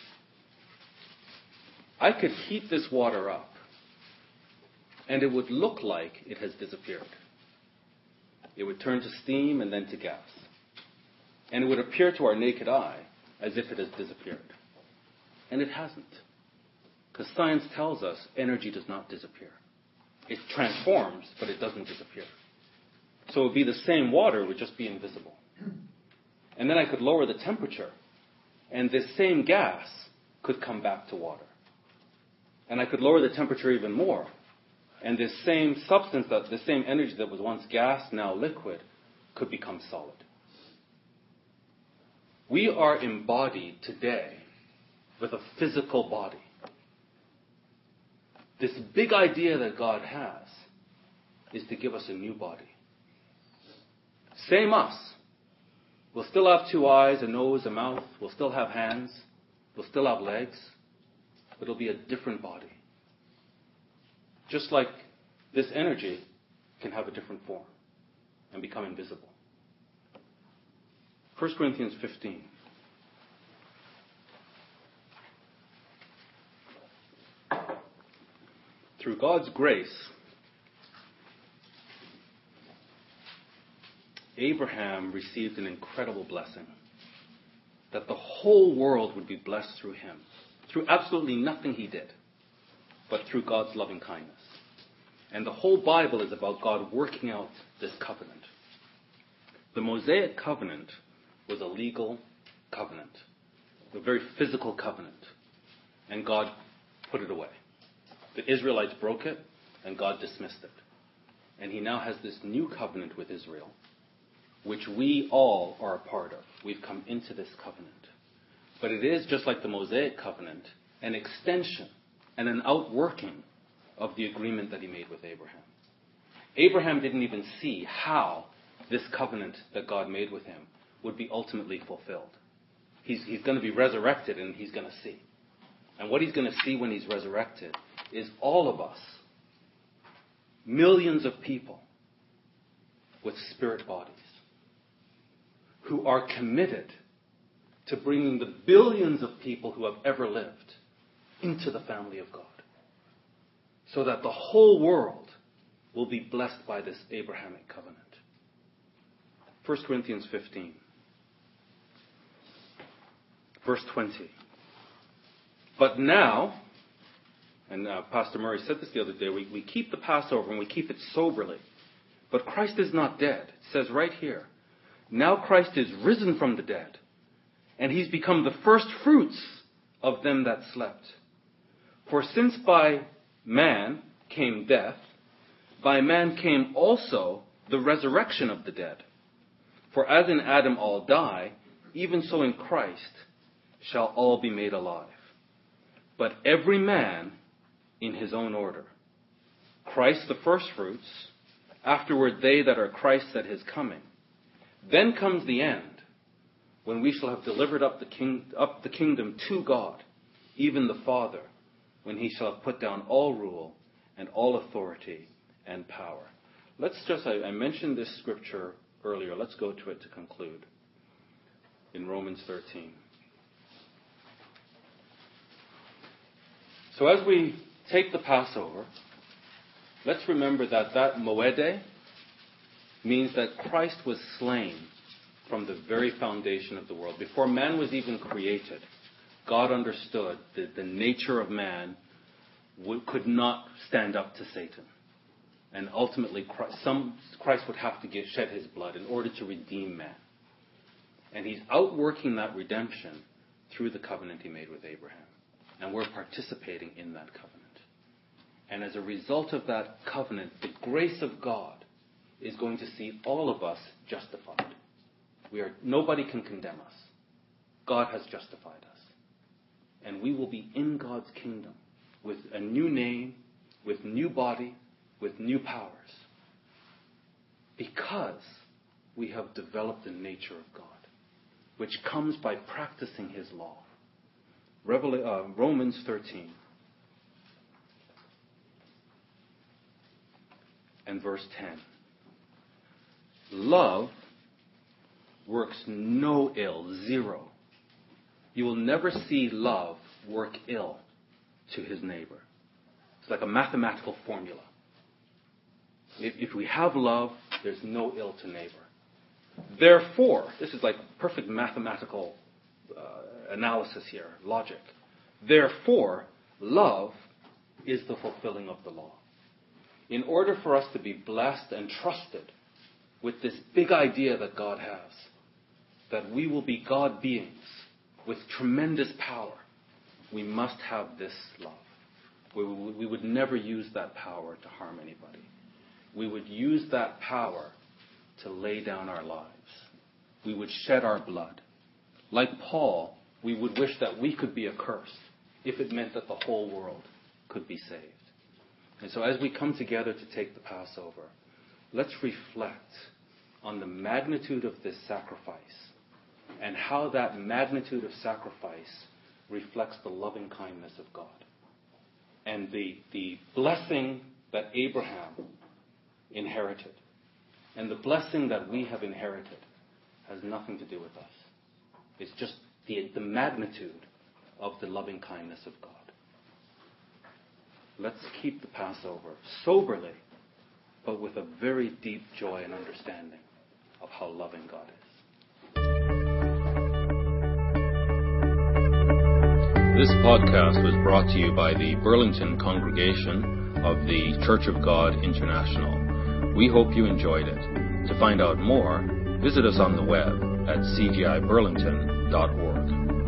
I could heat this water up, and it would look like it has disappeared. It would turn to steam and then to gas. And it would appear to our naked eye as if it has disappeared. And it hasn't. Because science tells us energy does not disappear. It transforms, but it doesn't disappear. So it would be the same water, it would just be invisible. And then I could lower the temperature, and this same gas could come back to water. And I could lower the temperature even more, and this same substance, the same energy that was once gas, now liquid, could become solid. We are embodied today with a physical body. This big idea that God has is to give us a new body. Same us. We'll still have 2 eyes, a nose, a mouth. We'll still have hands. We'll still have legs. But it'll be a different body. Just like this energy can have a different form and become invisible. 1 Corinthians 15. Through God's grace, Abraham received an incredible blessing. That the whole world would be blessed through him. Through absolutely nothing he did. but through God's loving kindness. And the whole Bible is about God working out this covenant. The Mosaic covenant was a legal covenant, a very physical covenant, and God put it away. The Israelites broke it, and God dismissed it. And he now has this new covenant with Israel, which we all are a part of. We've come into this covenant. But it is, just like the Mosaic covenant, an extension and an outworking of the agreement that he made with Abraham. Abraham didn't even see how this covenant that God made with him would be ultimately fulfilled. He's going to be resurrected, and he's going to see. And what he's going to see when he's resurrected is all of us, millions of people with spirit bodies, who are committed to bringing the billions of people who have ever lived into the family of God, so that the whole world will be blessed by this Abrahamic covenant. 1 Corinthians 15, verse 20. But now, and Pastor Murray said this the other day, we keep the Passover and we keep it soberly. But Christ is not dead. It says right here, now Christ is risen from the dead, and he's become the first fruits of them that slept. For since by man came death, by man came also the resurrection of the dead. For as in Adam all die, even so in Christ shall all be made alive. But every man in his own order. Christ the firstfruits, afterward they that are Christ's at his coming. Then comes the end, when we shall have delivered up the kingdom to God, even the Father, when he shall have put down all rule and all authority and power. I mentioned this scripture earlier. Let's go to it to conclude. In Romans 13. So as we take the Passover, let's remember that moede means that Christ was slain from the very foundation of the world. Before man was even created, God understood that the nature of man could not stand up to Satan. And ultimately, Christ would have to shed his blood in order to redeem man. And he's outworking that redemption through the covenant he made with Abraham. And we're participating in that covenant. And as a result of that covenant, the grace of God is going to see all of us justified. Nobody can condemn us. God has justified us. And we will be in God's kingdom with a new name, with new body, with new powers. Because we have developed the nature of God, which comes by practicing his law. Romans 13 and verse 10. Love works no ill, zero. You will never see love work ill to his neighbor. It's like a mathematical formula. If we have love, there's no ill to neighbor. Therefore, this is like perfect mathematical analysis here, logic. Therefore, love is the fulfilling of the law. In order for us to be blessed and trusted with this big idea that God has, that we will be God beings with tremendous power, we must have this love. We would never use that power to harm anybody. We would use that power to lay down our lives. We would shed our blood. Like Paul, we would wish that we could be accursed if it meant that the whole world could be saved. And so as we come together to take the Passover, let's reflect on the magnitude of this sacrifice and how that magnitude of sacrifice reflects the loving kindness of God. And the blessing that Abraham inherited and the blessing that we have inherited has nothing to do with us. It's just the magnitude of the loving kindness of God. Let's keep the Passover soberly, but with a very deep joy and understanding of how loving God is. This podcast was brought to you by the Burlington congregation of the Church of God International. We hope you enjoyed it. To find out more, visit us on the web at cgiburlington.org.